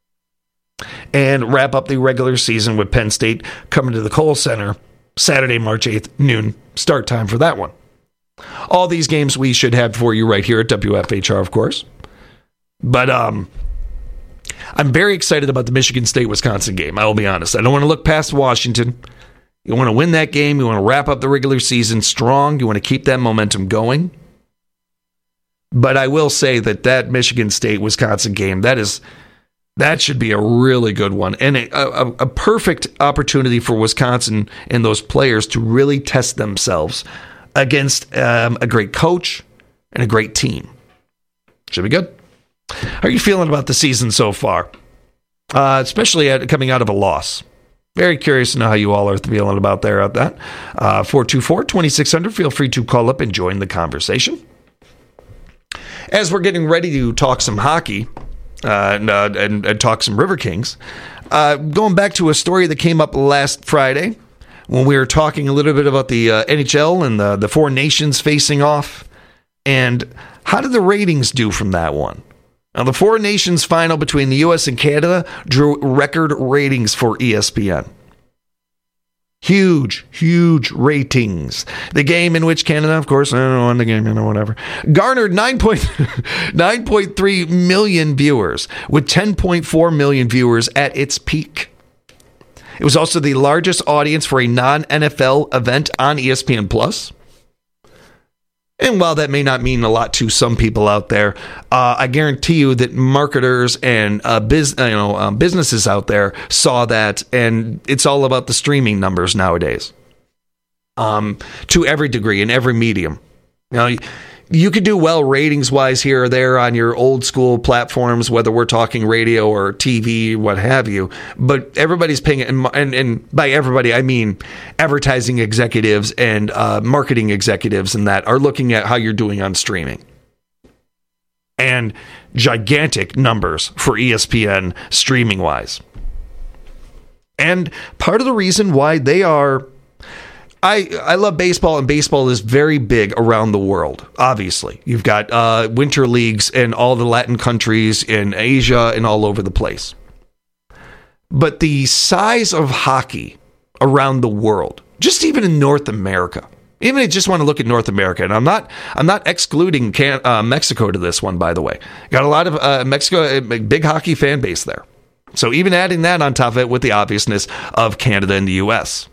and wrap up the regular season with Penn State coming to the Kohl Center Saturday, March eighth, noon, start time for that one. All these games we should have for you right here at W F H R, of course. But um, I'm very excited about the Michigan State-Wisconsin game, I will be honest. I don't want to look past Washington. You want to win that game. You want to wrap up the regular season strong. You want to keep that momentum going. But I will say that that Michigan State-Wisconsin game, that is... That should be a really good one, and a, a, a perfect opportunity for Wisconsin and those players to really test themselves against um, a great coach and a great team. Should be good. How are you feeling about the season so far, uh, especially at, coming out of a loss? Very curious to know how you all are feeling about there at that. Uh, four two four, two six zero zero. Feel free to call up and join the conversation. As we're getting ready to talk some hockey, Uh, and, uh, and, and talk some River Kings. Uh, going back to a story that came up last Friday when we were talking a little bit about the uh, N H L and the, the four nations facing off. And how did the ratings do from that one? Now, the four nations final between the U S and Canada drew record ratings for E S P N. Huge, huge ratings. The game in which Canada, of course, I don't know, won the game, you know, whatever, garnered nine point three million viewers, with ten point four million viewers at its peak. It was also the largest audience for a non-N F L event on E S P N Plus. And while that may not mean a lot to some people out there, uh, I guarantee you that marketers and uh, biz, you know, um, businesses out there saw that, and it's all about the streaming numbers nowadays. Um, to every degree, in every medium. Now, you could do well ratings-wise here or there on your old-school platforms, whether we're talking radio or T V, what have you. But everybody's paying, and, and, and by everybody, I mean advertising executives and uh, marketing executives and that are looking at how you're doing on streaming. And gigantic numbers for E S P N streaming-wise. And part of the reason why they are... I, I love baseball, and baseball is very big around the world, obviously. You've got uh, winter leagues in all the Latin countries, in Asia, and all over the place. But the size of hockey around the world, just even in North America, even if you just want to look at North America, and I'm not I'm not excluding Can, uh, Mexico to this one, by the way. Got a lot of uh, Mexico, a big hockey fan base there. So even adding that on top of it with the obviousness of Canada and the U S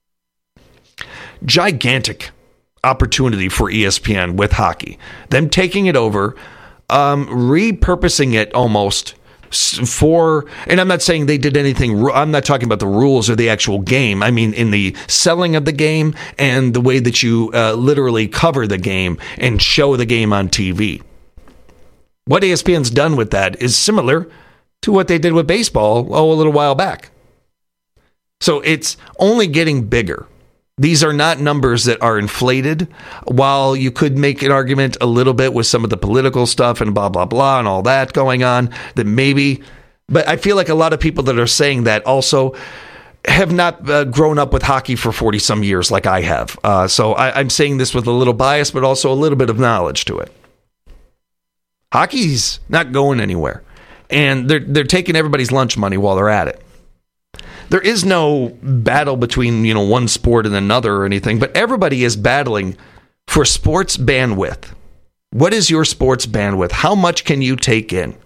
Gigantic opportunity for E S P N with hockey. Them taking it over, um, repurposing it almost for, and I'm not saying they did anything, I'm not talking about the rules or the actual game. I mean, in the selling of the game and the way that you uh, literally cover the game and show the game on T V. What E S P N's done with that is similar to what they did with baseball, oh, a little while back. So it's only getting bigger. These are not numbers that are inflated. While you could make an argument a little bit with some of the political stuff and blah, blah, blah, and all that going on, that maybe, but I feel like a lot of people that are saying that also have not uh, grown up with hockey for forty some years like I have. Uh, so I, I'm saying this with a little bias, but also a little bit of knowledge to it. Hockey's not going anywhere, and they're they're taking everybody's lunch money while they're at it. There is no battle between, you know, one sport and another or anything, but everybody is battling for sports bandwidth. What is your sports bandwidth? How much can you take in?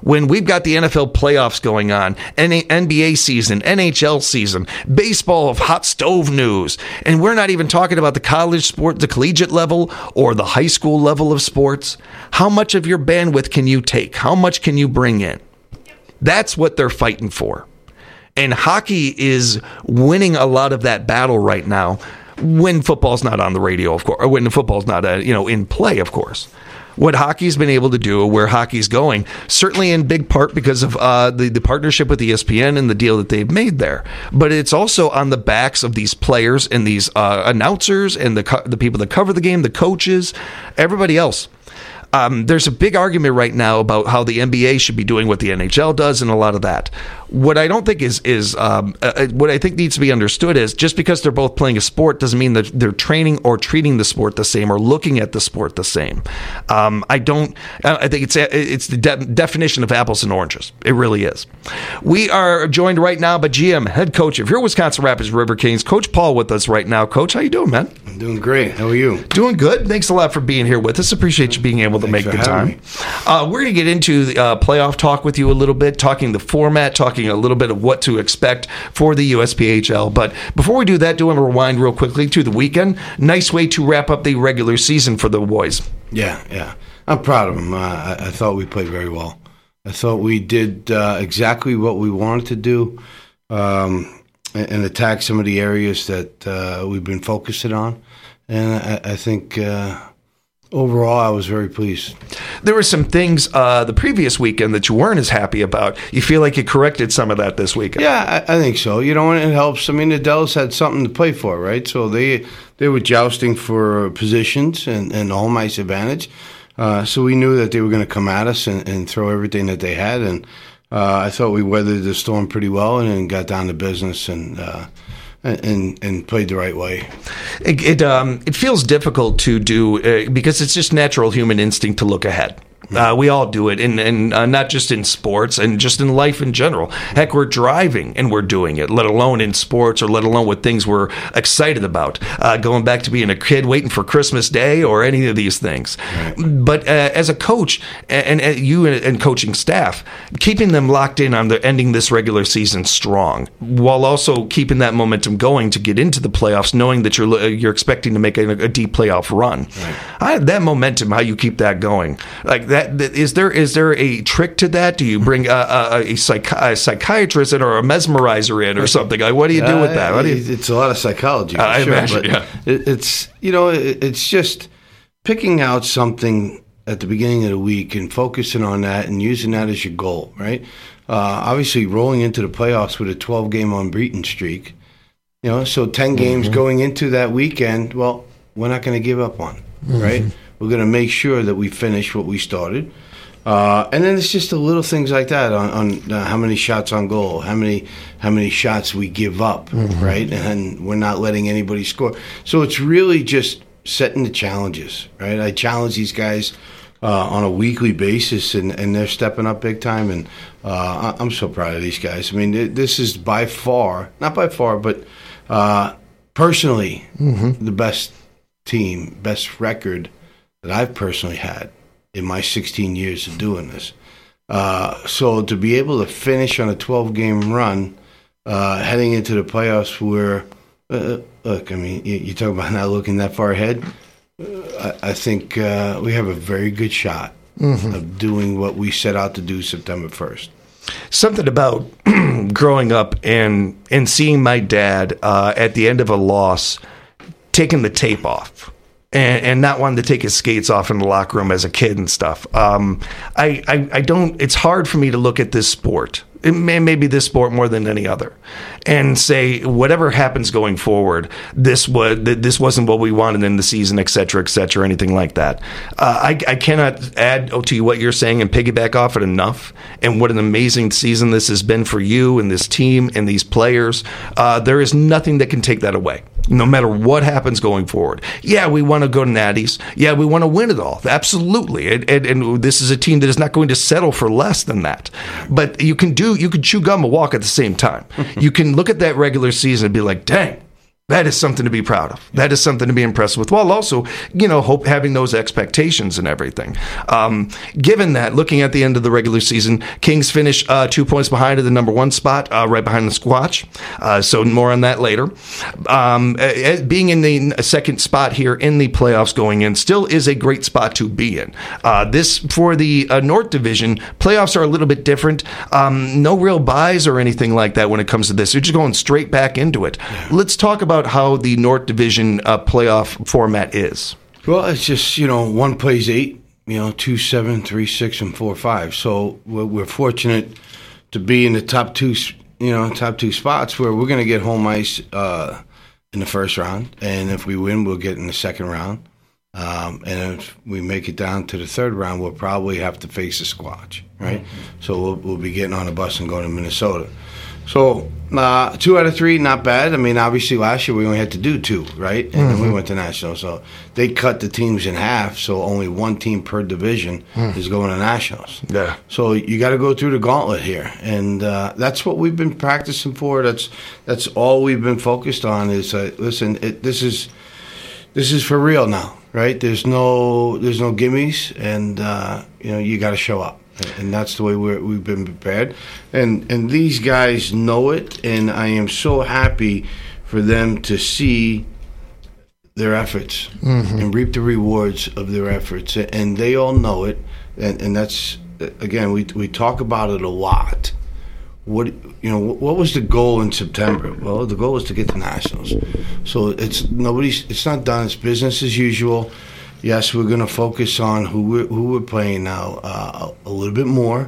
when we've got the N F L playoffs going on, N B A season, N H L season, baseball of hot stove news, and we're not even talking about the college sport, the collegiate level, or the high school level of sports. How much of your bandwidth can you take? How much can you bring in? That's what they're fighting for. And hockey is winning a lot of that battle right now when football's not on the radio, of course, or when football's not uh, you know, in play, of course. What hockey's been able to do, where hockey's going, certainly in big part because of uh, the, the partnership with E S P N and the deal that they've made there. But it's also on the backs of these players and these uh, announcers and the co- the people that cover the game, the coaches, everybody else. Um, there's a big argument right now about how the N B A should be doing what the N H L does and a lot of that. What I don't think is is um, uh, what I think needs to be understood is just because they're both playing a sport doesn't mean that they're training or treating the sport the same or looking at the sport the same. Um, I don't. I think it's it's the de- definition of apples and oranges. It really is. We are joined right now by G M, head coach of your Wisconsin Rapids River Kings, Coach Paul, with us right now. Coach, how you doing, man? I'm doing great. How are you? Doing good. Thanks a lot for being here with us. Appreciate you being able to Thanks make for the having time. Uh, we're going to get into the uh, playoff talk with you a little bit, talking the format, talking a little bit of what to expect for the U S P H L. But before we do that, do want to rewind real quickly to the weekend. Nice way to wrap up the regular season for the boys. Yeah, yeah. I'm proud of them. Uh, I, I thought we played very well. I thought we did uh, exactly what we wanted to do um, and, and attack some of the areas that uh, we've been focusing on. And I, I think... Uh, Overall, I was very pleased. There were some things uh, the previous weekend that you weren't as happy about. You feel like you corrected some of that this weekend. Yeah, I, I think so. You know, and it helps. I mean, the Dells had something to play for, right? So they they were jousting for positions and, and home ice advantage. Uh, so we knew that they were going to come at us and, and throw everything that they had. And uh, I thought we weathered the storm pretty well and then got down to business and uh, And, and played the right way. It it, um, it feels difficult to do uh, because it's just natural human instinct to look ahead. Uh, we all do it, and, and uh, not just in sports and just in life in general. Heck, we're driving and we're doing it, let alone in sports or let alone with things we're excited about. Uh, going back to being a kid waiting for Christmas Day or any of these things. Right. But uh, as a coach and, and you and coaching staff, keeping them locked in on the ending this regular season strong, while also keeping that momentum going to get into the playoffs, knowing that you're you're expecting to make a, a deep playoff run. Right. I, that momentum, how you keep that going, like that. Is there is there a trick to that? Do you bring a, a, a, psych, a psychiatrist in or a mesmerizer in or something? Like, what do you do with that? What do you... It's a lot of psychology. For I sure, imagine, but yeah. it, it's you know it, it's just picking out something at the beginning of the week and focusing on that and using that as your goal, right? Uh, obviously, rolling into the playoffs with a twelve-game unbeaten streak, you know, so ten games mm-hmm. going into that weekend. Well, we're not going to give up on, mm-hmm. right? We're going to make sure that we finish what we started. Uh, and then it's just the little things like that on, on uh, how many shots on goal, how many how many shots we give up, mm-hmm. right? And we're not letting anybody score. So it's really just setting the challenges, right? I challenge these guys uh, on a weekly basis, and, and they're stepping up big time. And uh, I'm so proud of these guys. I mean, this is by far, not by far, but uh, personally, mm-hmm. the best team, best record that I've personally had in my sixteen years of doing this. Uh, so to be able to finish on a twelve-game run, uh, heading into the playoffs where, uh, look, I mean, you, you talk about not looking that far ahead, uh, I, I think uh, we have a very good shot mm-hmm. of doing what we set out to do September first. Something about growing up and, and seeing my dad uh, at the end of a loss taking the tape off. And, and not wanting to take his skates off in the locker room as a kid and stuff. Um, I, I, I don't. It's hard for me to look at this sport, it may, maybe this sport more than any other, and say whatever happens going forward, this was this wasn't what we wanted in the season, et cetera, et cetera, anything like that. Uh, I, I cannot add to what you're saying and piggyback off it enough. And what an amazing season this has been for you and this team and these players. Uh, there is nothing that can take that away. No matter what happens going forward. Yeah, we want to go to Natties. Yeah, we want to win it all. Absolutely. And, and, and this is a team that is not going to settle for less than that. But you can do, you can chew gum and walk at the same time. You can look at that regular season and be like, dang, That is something to be proud of. That is something to be impressed with, while also, you know, hope having those expectations and everything. Um, given that, looking at the end of the regular season, Kings finish uh, two points behind at the number one spot, uh, right behind the Squatch. Uh, so more on that later. Um, uh, being in the second spot here in the playoffs going in still is a great spot to be in. Uh, this, for the uh, North Division, playoffs are a little bit different. Um, no real buys or anything like that when it comes to this. You're just going straight back into it. Yeah. Let's talk about how the North Division uh, playoff format is. Well, it's just, you know, one plays eight, you know, two, seven, three, six, and four, five. So we're, we're fortunate to be in the top two, you know, top two spots where we're going to get home ice uh, in the first round. And if we win, we'll get in the second round. Um, and if we make it down to the third round, we'll probably have to face a Squatch, right? Mm-hmm. So we'll, we'll be getting on a bus and going to Minnesota. So uh, two out of three, not bad. I mean, obviously last year we only had to do two, right? And mm-hmm. then we went to nationals. So they cut the teams in half, so only one team per division mm. is going to nationals. Yeah. So you got to go through the gauntlet here, and uh, that's what we've been practicing for. That's that's all we've been focused on. Is uh, listen, it, this is this is for real now, right? There's no there's no gimmies, and uh, you know you got to show up. And that's the way we're, we've been prepared. And and these guys know it, and I am so happy for them to see their efforts mm-hmm. and reap the rewards of their efforts. And they all know it. And, and that's, again, we we talk about it a lot. What you know? What was the goal in September? Well, the goal was to get to nationals. So it's nobody's. It's not done. It's business as usual. Yes, we're going to focus on who we're, who we're playing now uh, a little bit more,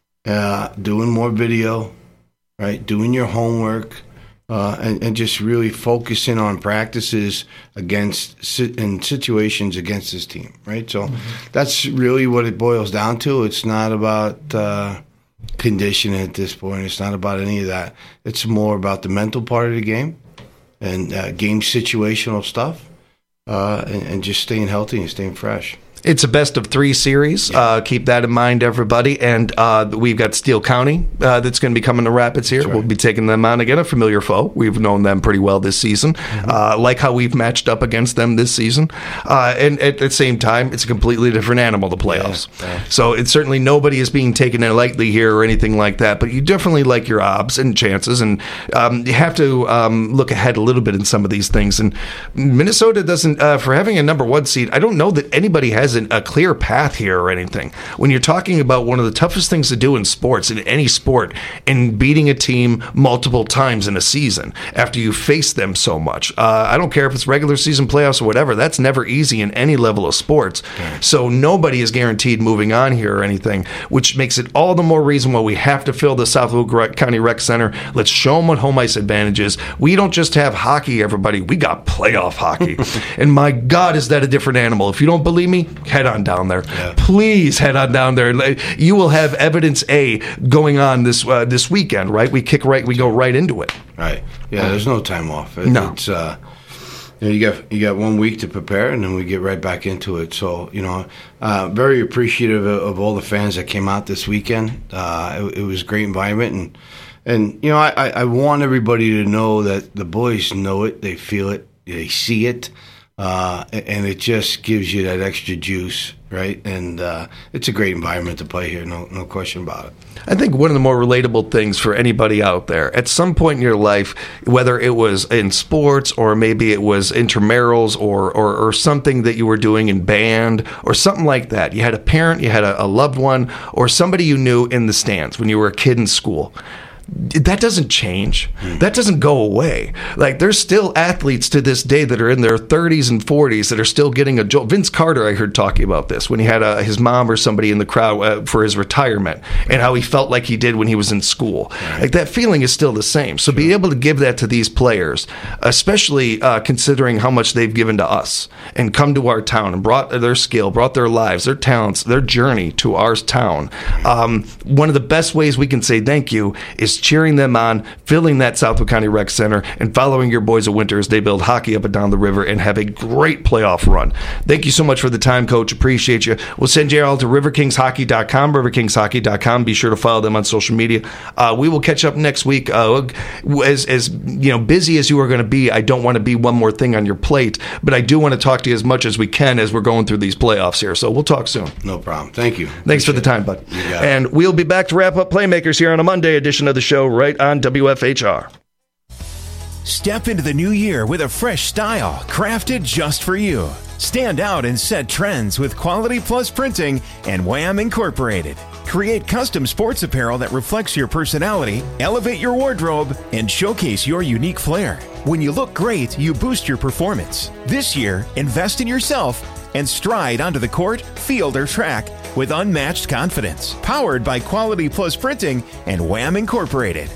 uh, doing more video, right? Doing your homework, uh, and, and just really focusing on practices against in situations against this team, right? So mm-hmm. that's really what it boils down to. It's not about uh, conditioning at this point. It's not about any of that. It's more about the mental part of the game and uh, game situational stuff. Uh, and, and just staying healthy and staying fresh. It's a best of three series. Yeah. Uh, keep that in mind, everybody. And uh, we've got Steele County uh, that's going to be coming to Rapids here. Right. We'll be taking them on again, a familiar foe. We've known them pretty well this season. Mm-hmm. Uh, like how we've matched up against them this season. Uh, and at the same time, it's a completely different animal, the playoffs. Yeah. Yeah. So it's certainly nobody is being taken in lightly here or anything like that. But you definitely like your odds and chances. And um, you have to um, look ahead a little bit in some of these things. And Minnesota doesn't, uh, for having a number one seed, I don't know that anybody has a clear path here or anything. When you're talking about one of the toughest things to do in sports, in any sport, in beating a team multiple times in a season after you face them so much. Uh, I don't care if it's regular season playoffs or whatever. That's never easy in any level of sports. Okay. So nobody is guaranteed moving on here or anything, which makes it all the more reason why we have to fill the Southwood County Rec Center. Let's show them what home ice advantage is. We don't just have hockey, everybody. We got playoff hockey. And my God, is that a different animal. If you don't believe me, head on down there. Yeah. Please head on down there. You will have evidence A going on this uh, this weekend, right? We kick right, we go right into it. Right. Yeah. There's no time off. It, no. It's uh, you know, you got you got one week to prepare, and then we get right back into it. So you know, uh, very appreciative of, of all the fans that came out this weekend. Uh, it, it was a great environment, and and you know, I, I want everybody to know that the boys know it, they feel it, they see it. Uh, and it just gives you that extra juice, right? And uh, it's a great environment to play here, no no question about it. I think one of the more relatable things for anybody out there, at some point in your life, whether it was in sports or maybe it was intramurals or, or, or something that you were doing in band or something like that, you had a parent, you had a, a loved one, or somebody you knew in the stands when you were a kid in school. That doesn't change. That doesn't go away. Like, there's still athletes to this day that are in their thirties and forties that are still getting a jolt. Vince Carter, I heard talking about this when he had a, his mom or somebody in the crowd uh, for his retirement and how he felt like he did when he was in school. Right. Like, that feeling is still the same. So sure. Be able to give that to these players, especially uh, considering how much they've given to us and come to our town and brought their skill, brought their lives, their talents, their journey to our town. Um, one of the best ways we can say thank you is just cheering them on, filling that Southwood County Rec Center, and following your boys of winter as they build hockey up and down the river and have a great playoff run. Thank you so much for the time, Coach. Appreciate you. We'll send you all to river kings hockey dot com, river kings hockey dot com. Be sure to follow them on social media. Uh, we will catch up next week. Uh, as, as you know, busy as you are going to be, I don't want to be one more thing on your plate, but I do want to talk to you as much as we can as we're going through these playoffs here. So we'll talk soon. No problem. Thank you. Thanks for the time, bud. And we'll be back to wrap up Playmakers here on a Monday edition of the show right on W F H R. Step into the new year with a fresh style crafted just for you. Stand out and set trends with Quality Plus Printing and Wham Incorporated. Create custom sports apparel that reflects your personality, elevate your wardrobe, and showcase your unique flair. When you look great, you boost your performance. This year, invest in yourself and stride onto the court, field, or track with unmatched confidence. Powered by Quality Plus Printing and Wham Incorporated.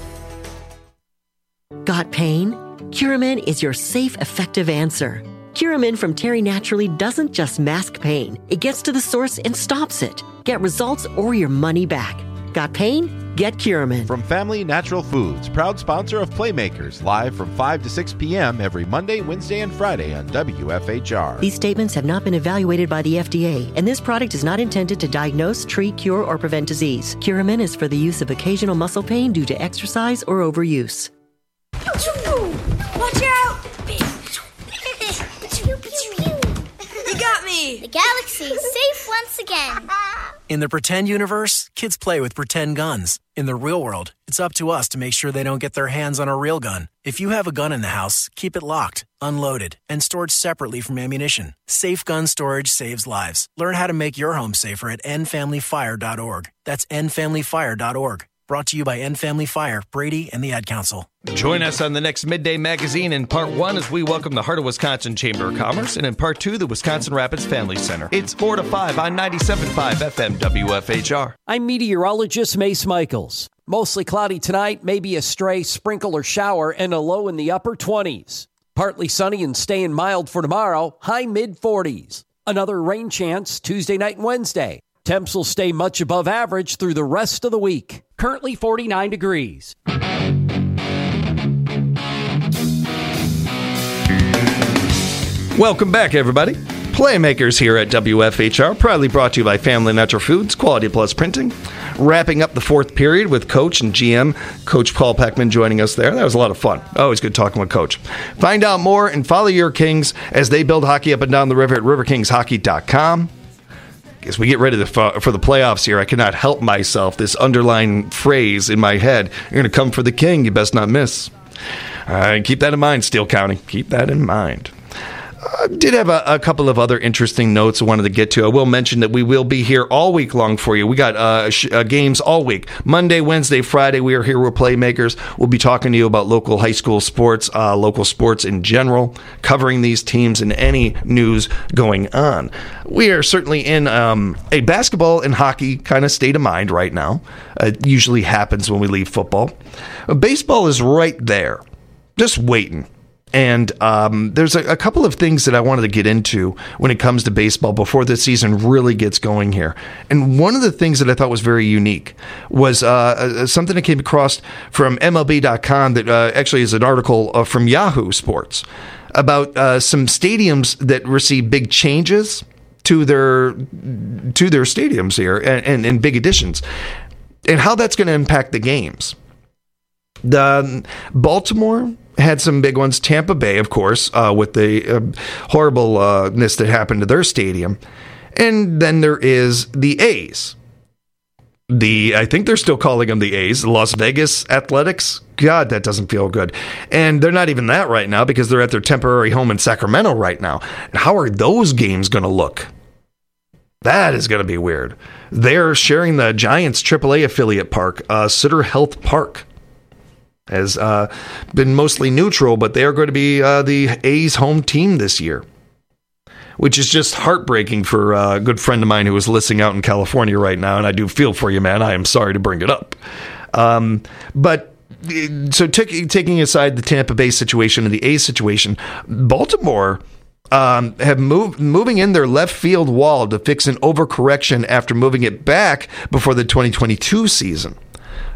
Got pain? Curamin is your safe, effective answer. Curamin from Terry Naturally doesn't just mask pain. It gets to the source and stops it. Get results or your money back. Got pain? Get Curamin. From Family Natural Foods, proud sponsor of Playmakers, live from five to six p.m. every Monday, Wednesday, and Friday on W F H R. These statements have not been evaluated by the F D A, and this product is not intended to diagnose, treat, cure, or prevent disease. Curamin is for the use of occasional muscle pain due to exercise or overuse. Watch out! You got me! The galaxy is safe once again. In the pretend universe, kids play with pretend guns. In the real world, it's up to us to make sure they don't get their hands on a real gun. If you have a gun in the house, keep it locked, unloaded, and stored separately from ammunition. Safe gun storage saves lives. Learn how to make your home safer at end family fire dot org. That's end family fire dot org. Brought to you by End Family Fire, Brady, and the Ad Council. Join us on the next Midday Magazine in Part one as we welcome the Heart of Wisconsin Chamber of Commerce, and in Part two, the Wisconsin Rapids Family Center. It's four to five on ninety-seven point five F M W F H R. I'm meteorologist Mace Michaels. Mostly cloudy tonight, maybe a stray sprinkle or shower, and a low in the upper twenties. Partly sunny and staying mild for tomorrow, high mid forties. Another rain chance Tuesday night and Wednesday. Temps will stay much above average through the rest of the week. Currently forty-nine degrees. Welcome back, everybody. Playmakers here at W F H R, proudly brought to you by Family Natural Foods, Quality Plus Printing. Wrapping up the fourth period with Coach and G M, Coach Paul Peckman, joining us there. That was a lot of fun. Always good talking with Coach. Find out more and follow your Kings as they build hockey up and down the river at river kings hockey dot com. As we get ready to, for the playoffs here, I cannot help myself. This underlying phrase in my head, you're going to come for the king, you best not miss. All right, keep that in mind, Steele County. Keep that in mind. I did have a, a couple of other interesting notes I wanted to get to. I will mention that we will be here all week long for you. We got uh, sh- uh, games all week. Monday, Wednesday, Friday, we are here with Playmakers. We'll be talking to you about local high school sports, uh, local sports in general, covering these teams and any news going on. We are certainly in um, a basketball and hockey kind of state of mind right now. Uh, it usually happens when we leave football. Uh, baseball is right there, just waiting. And um, there's a, a couple of things that I wanted to get into when it comes to baseball before the season really gets going here. And one of the things that I thought was very unique was uh, something that came across from M L B dot com that uh, actually is an article uh, from Yahoo Sports about uh, some stadiums that received big changes to their to their stadiums here and, and, and big additions, and how that's going to impact the games. The um, Baltimore had some big ones. Tampa Bay, of course, uh, with the uh, horribleness that happened to their stadium. And then there is the A's. The I think they're still calling them the A's, Las Vegas Athletics. God, that doesn't feel good. And they're not even that right now because they're at their temporary home in Sacramento right now. How are those games going to look? That is going to be weird. They're sharing the Giants triple A affiliate park, uh, Sutter Health Park. Has uh, been mostly neutral, but they are going to be uh, the A's home team this year, which is just heartbreaking for a good friend of mine who is listening out in California right now, and I do feel for you, man. I am sorry to bring it up. Um, but so t- taking aside the Tampa Bay situation and the A's situation, Baltimore um, have moved moving in their left field wall to fix an overcorrection after moving it back before the twenty twenty-two season.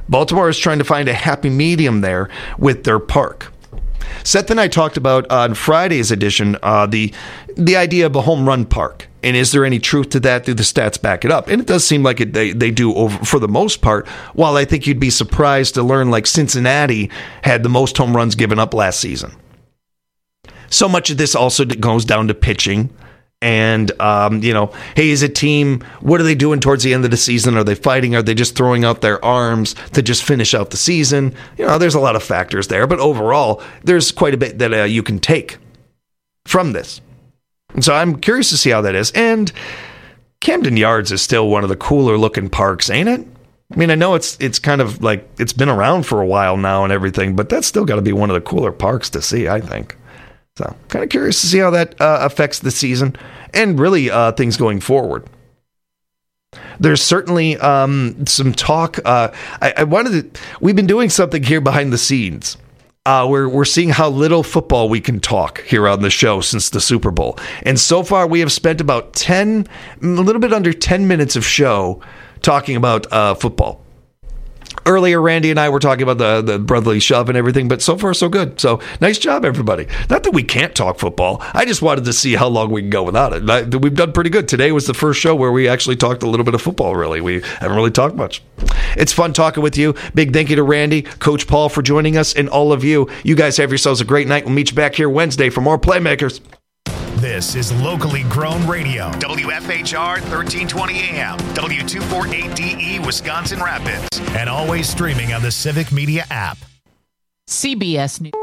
Baltimore is trying to find a happy medium there with their park. Seth and I talked about on Friday's edition uh, the the idea of a home run park. And is there any truth to that? Do the stats back it up? And it does seem like it, they, they do over, for the most part, while I think you'd be surprised to learn like Cincinnati had the most home runs given up last season. So much of this also goes down to pitching. And, um, you know, hey, is a team, what are they doing towards the end of the season? Are they fighting? Are they just throwing out their arms to just finish out the season? You know, there's a lot of factors there. But overall, there's quite a bit that uh, you can take from this. And so I'm curious to see how that is. And Camden Yards is still one of the cooler looking parks, ain't it? I mean, I know it's it's kind of like it's been around for a while now and everything, but that's still got to be one of the cooler parks to see, I think. So kind of curious to see how that uh, affects the season and really uh, things going forward. There's certainly um, some talk. Uh, I, I wanted to, we've been doing something here behind the scenes. Uh, we're we're seeing how little football we can talk here on the show since the Super Bowl. And so far, we have spent about ten, a little bit under ten minutes of show talking about uh, football. Earlier, Randy and I were talking about the, the brotherly shove and everything, but so far, so good. So, nice job, everybody. Not that we can't talk football. I just wanted to see how long we can go without it. We've done pretty good. Today was the first show where we actually talked a little bit of football, really. We haven't really talked much. It's fun talking with you. Big thank you to Randy, Coach Paul for joining us, and all of you. You guys have yourselves a great night. We'll meet you back here Wednesday for more Playmakers. This is locally grown radio. W F H R thirteen twenty A M, W two forty-eight D E, Wisconsin Rapids. And always streaming on the Civic Media app. C B S News.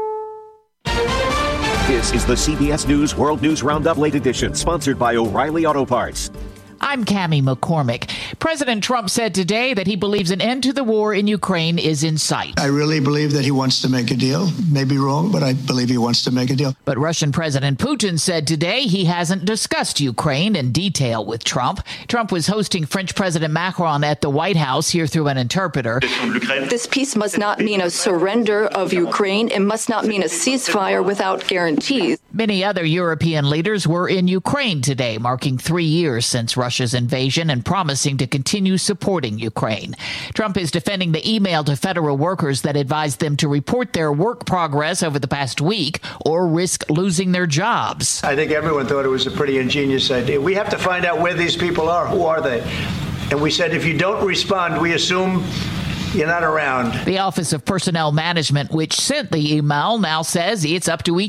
This is the C B S News World News Roundup Late Edition, sponsored by O'Reilly Auto Parts. I'm Cammie McCormick. President Trump said today that he believes an end to the war in Ukraine is in sight. I really believe that he wants to make a deal. Maybe wrong, but I believe he wants to make a deal. But Russian President Putin said today he hasn't discussed Ukraine in detail with Trump. Trump was hosting French President Macron at the White House, here through an interpreter. This peace must not mean a surrender of Ukraine. It must not mean a ceasefire without guarantees. Many other European leaders were in Ukraine today, marking three years since Russia's invasion and promising to continue supporting Ukraine. Trump is defending the email to federal workers that advised them to report their work progress over the past week or risk losing their jobs. I think everyone thought it was a pretty ingenious idea. We have to find out where these people are. Who are they? And we said, if you don't respond, we assume you're not around. The Office of Personnel Management, which sent the email, now says it's up to each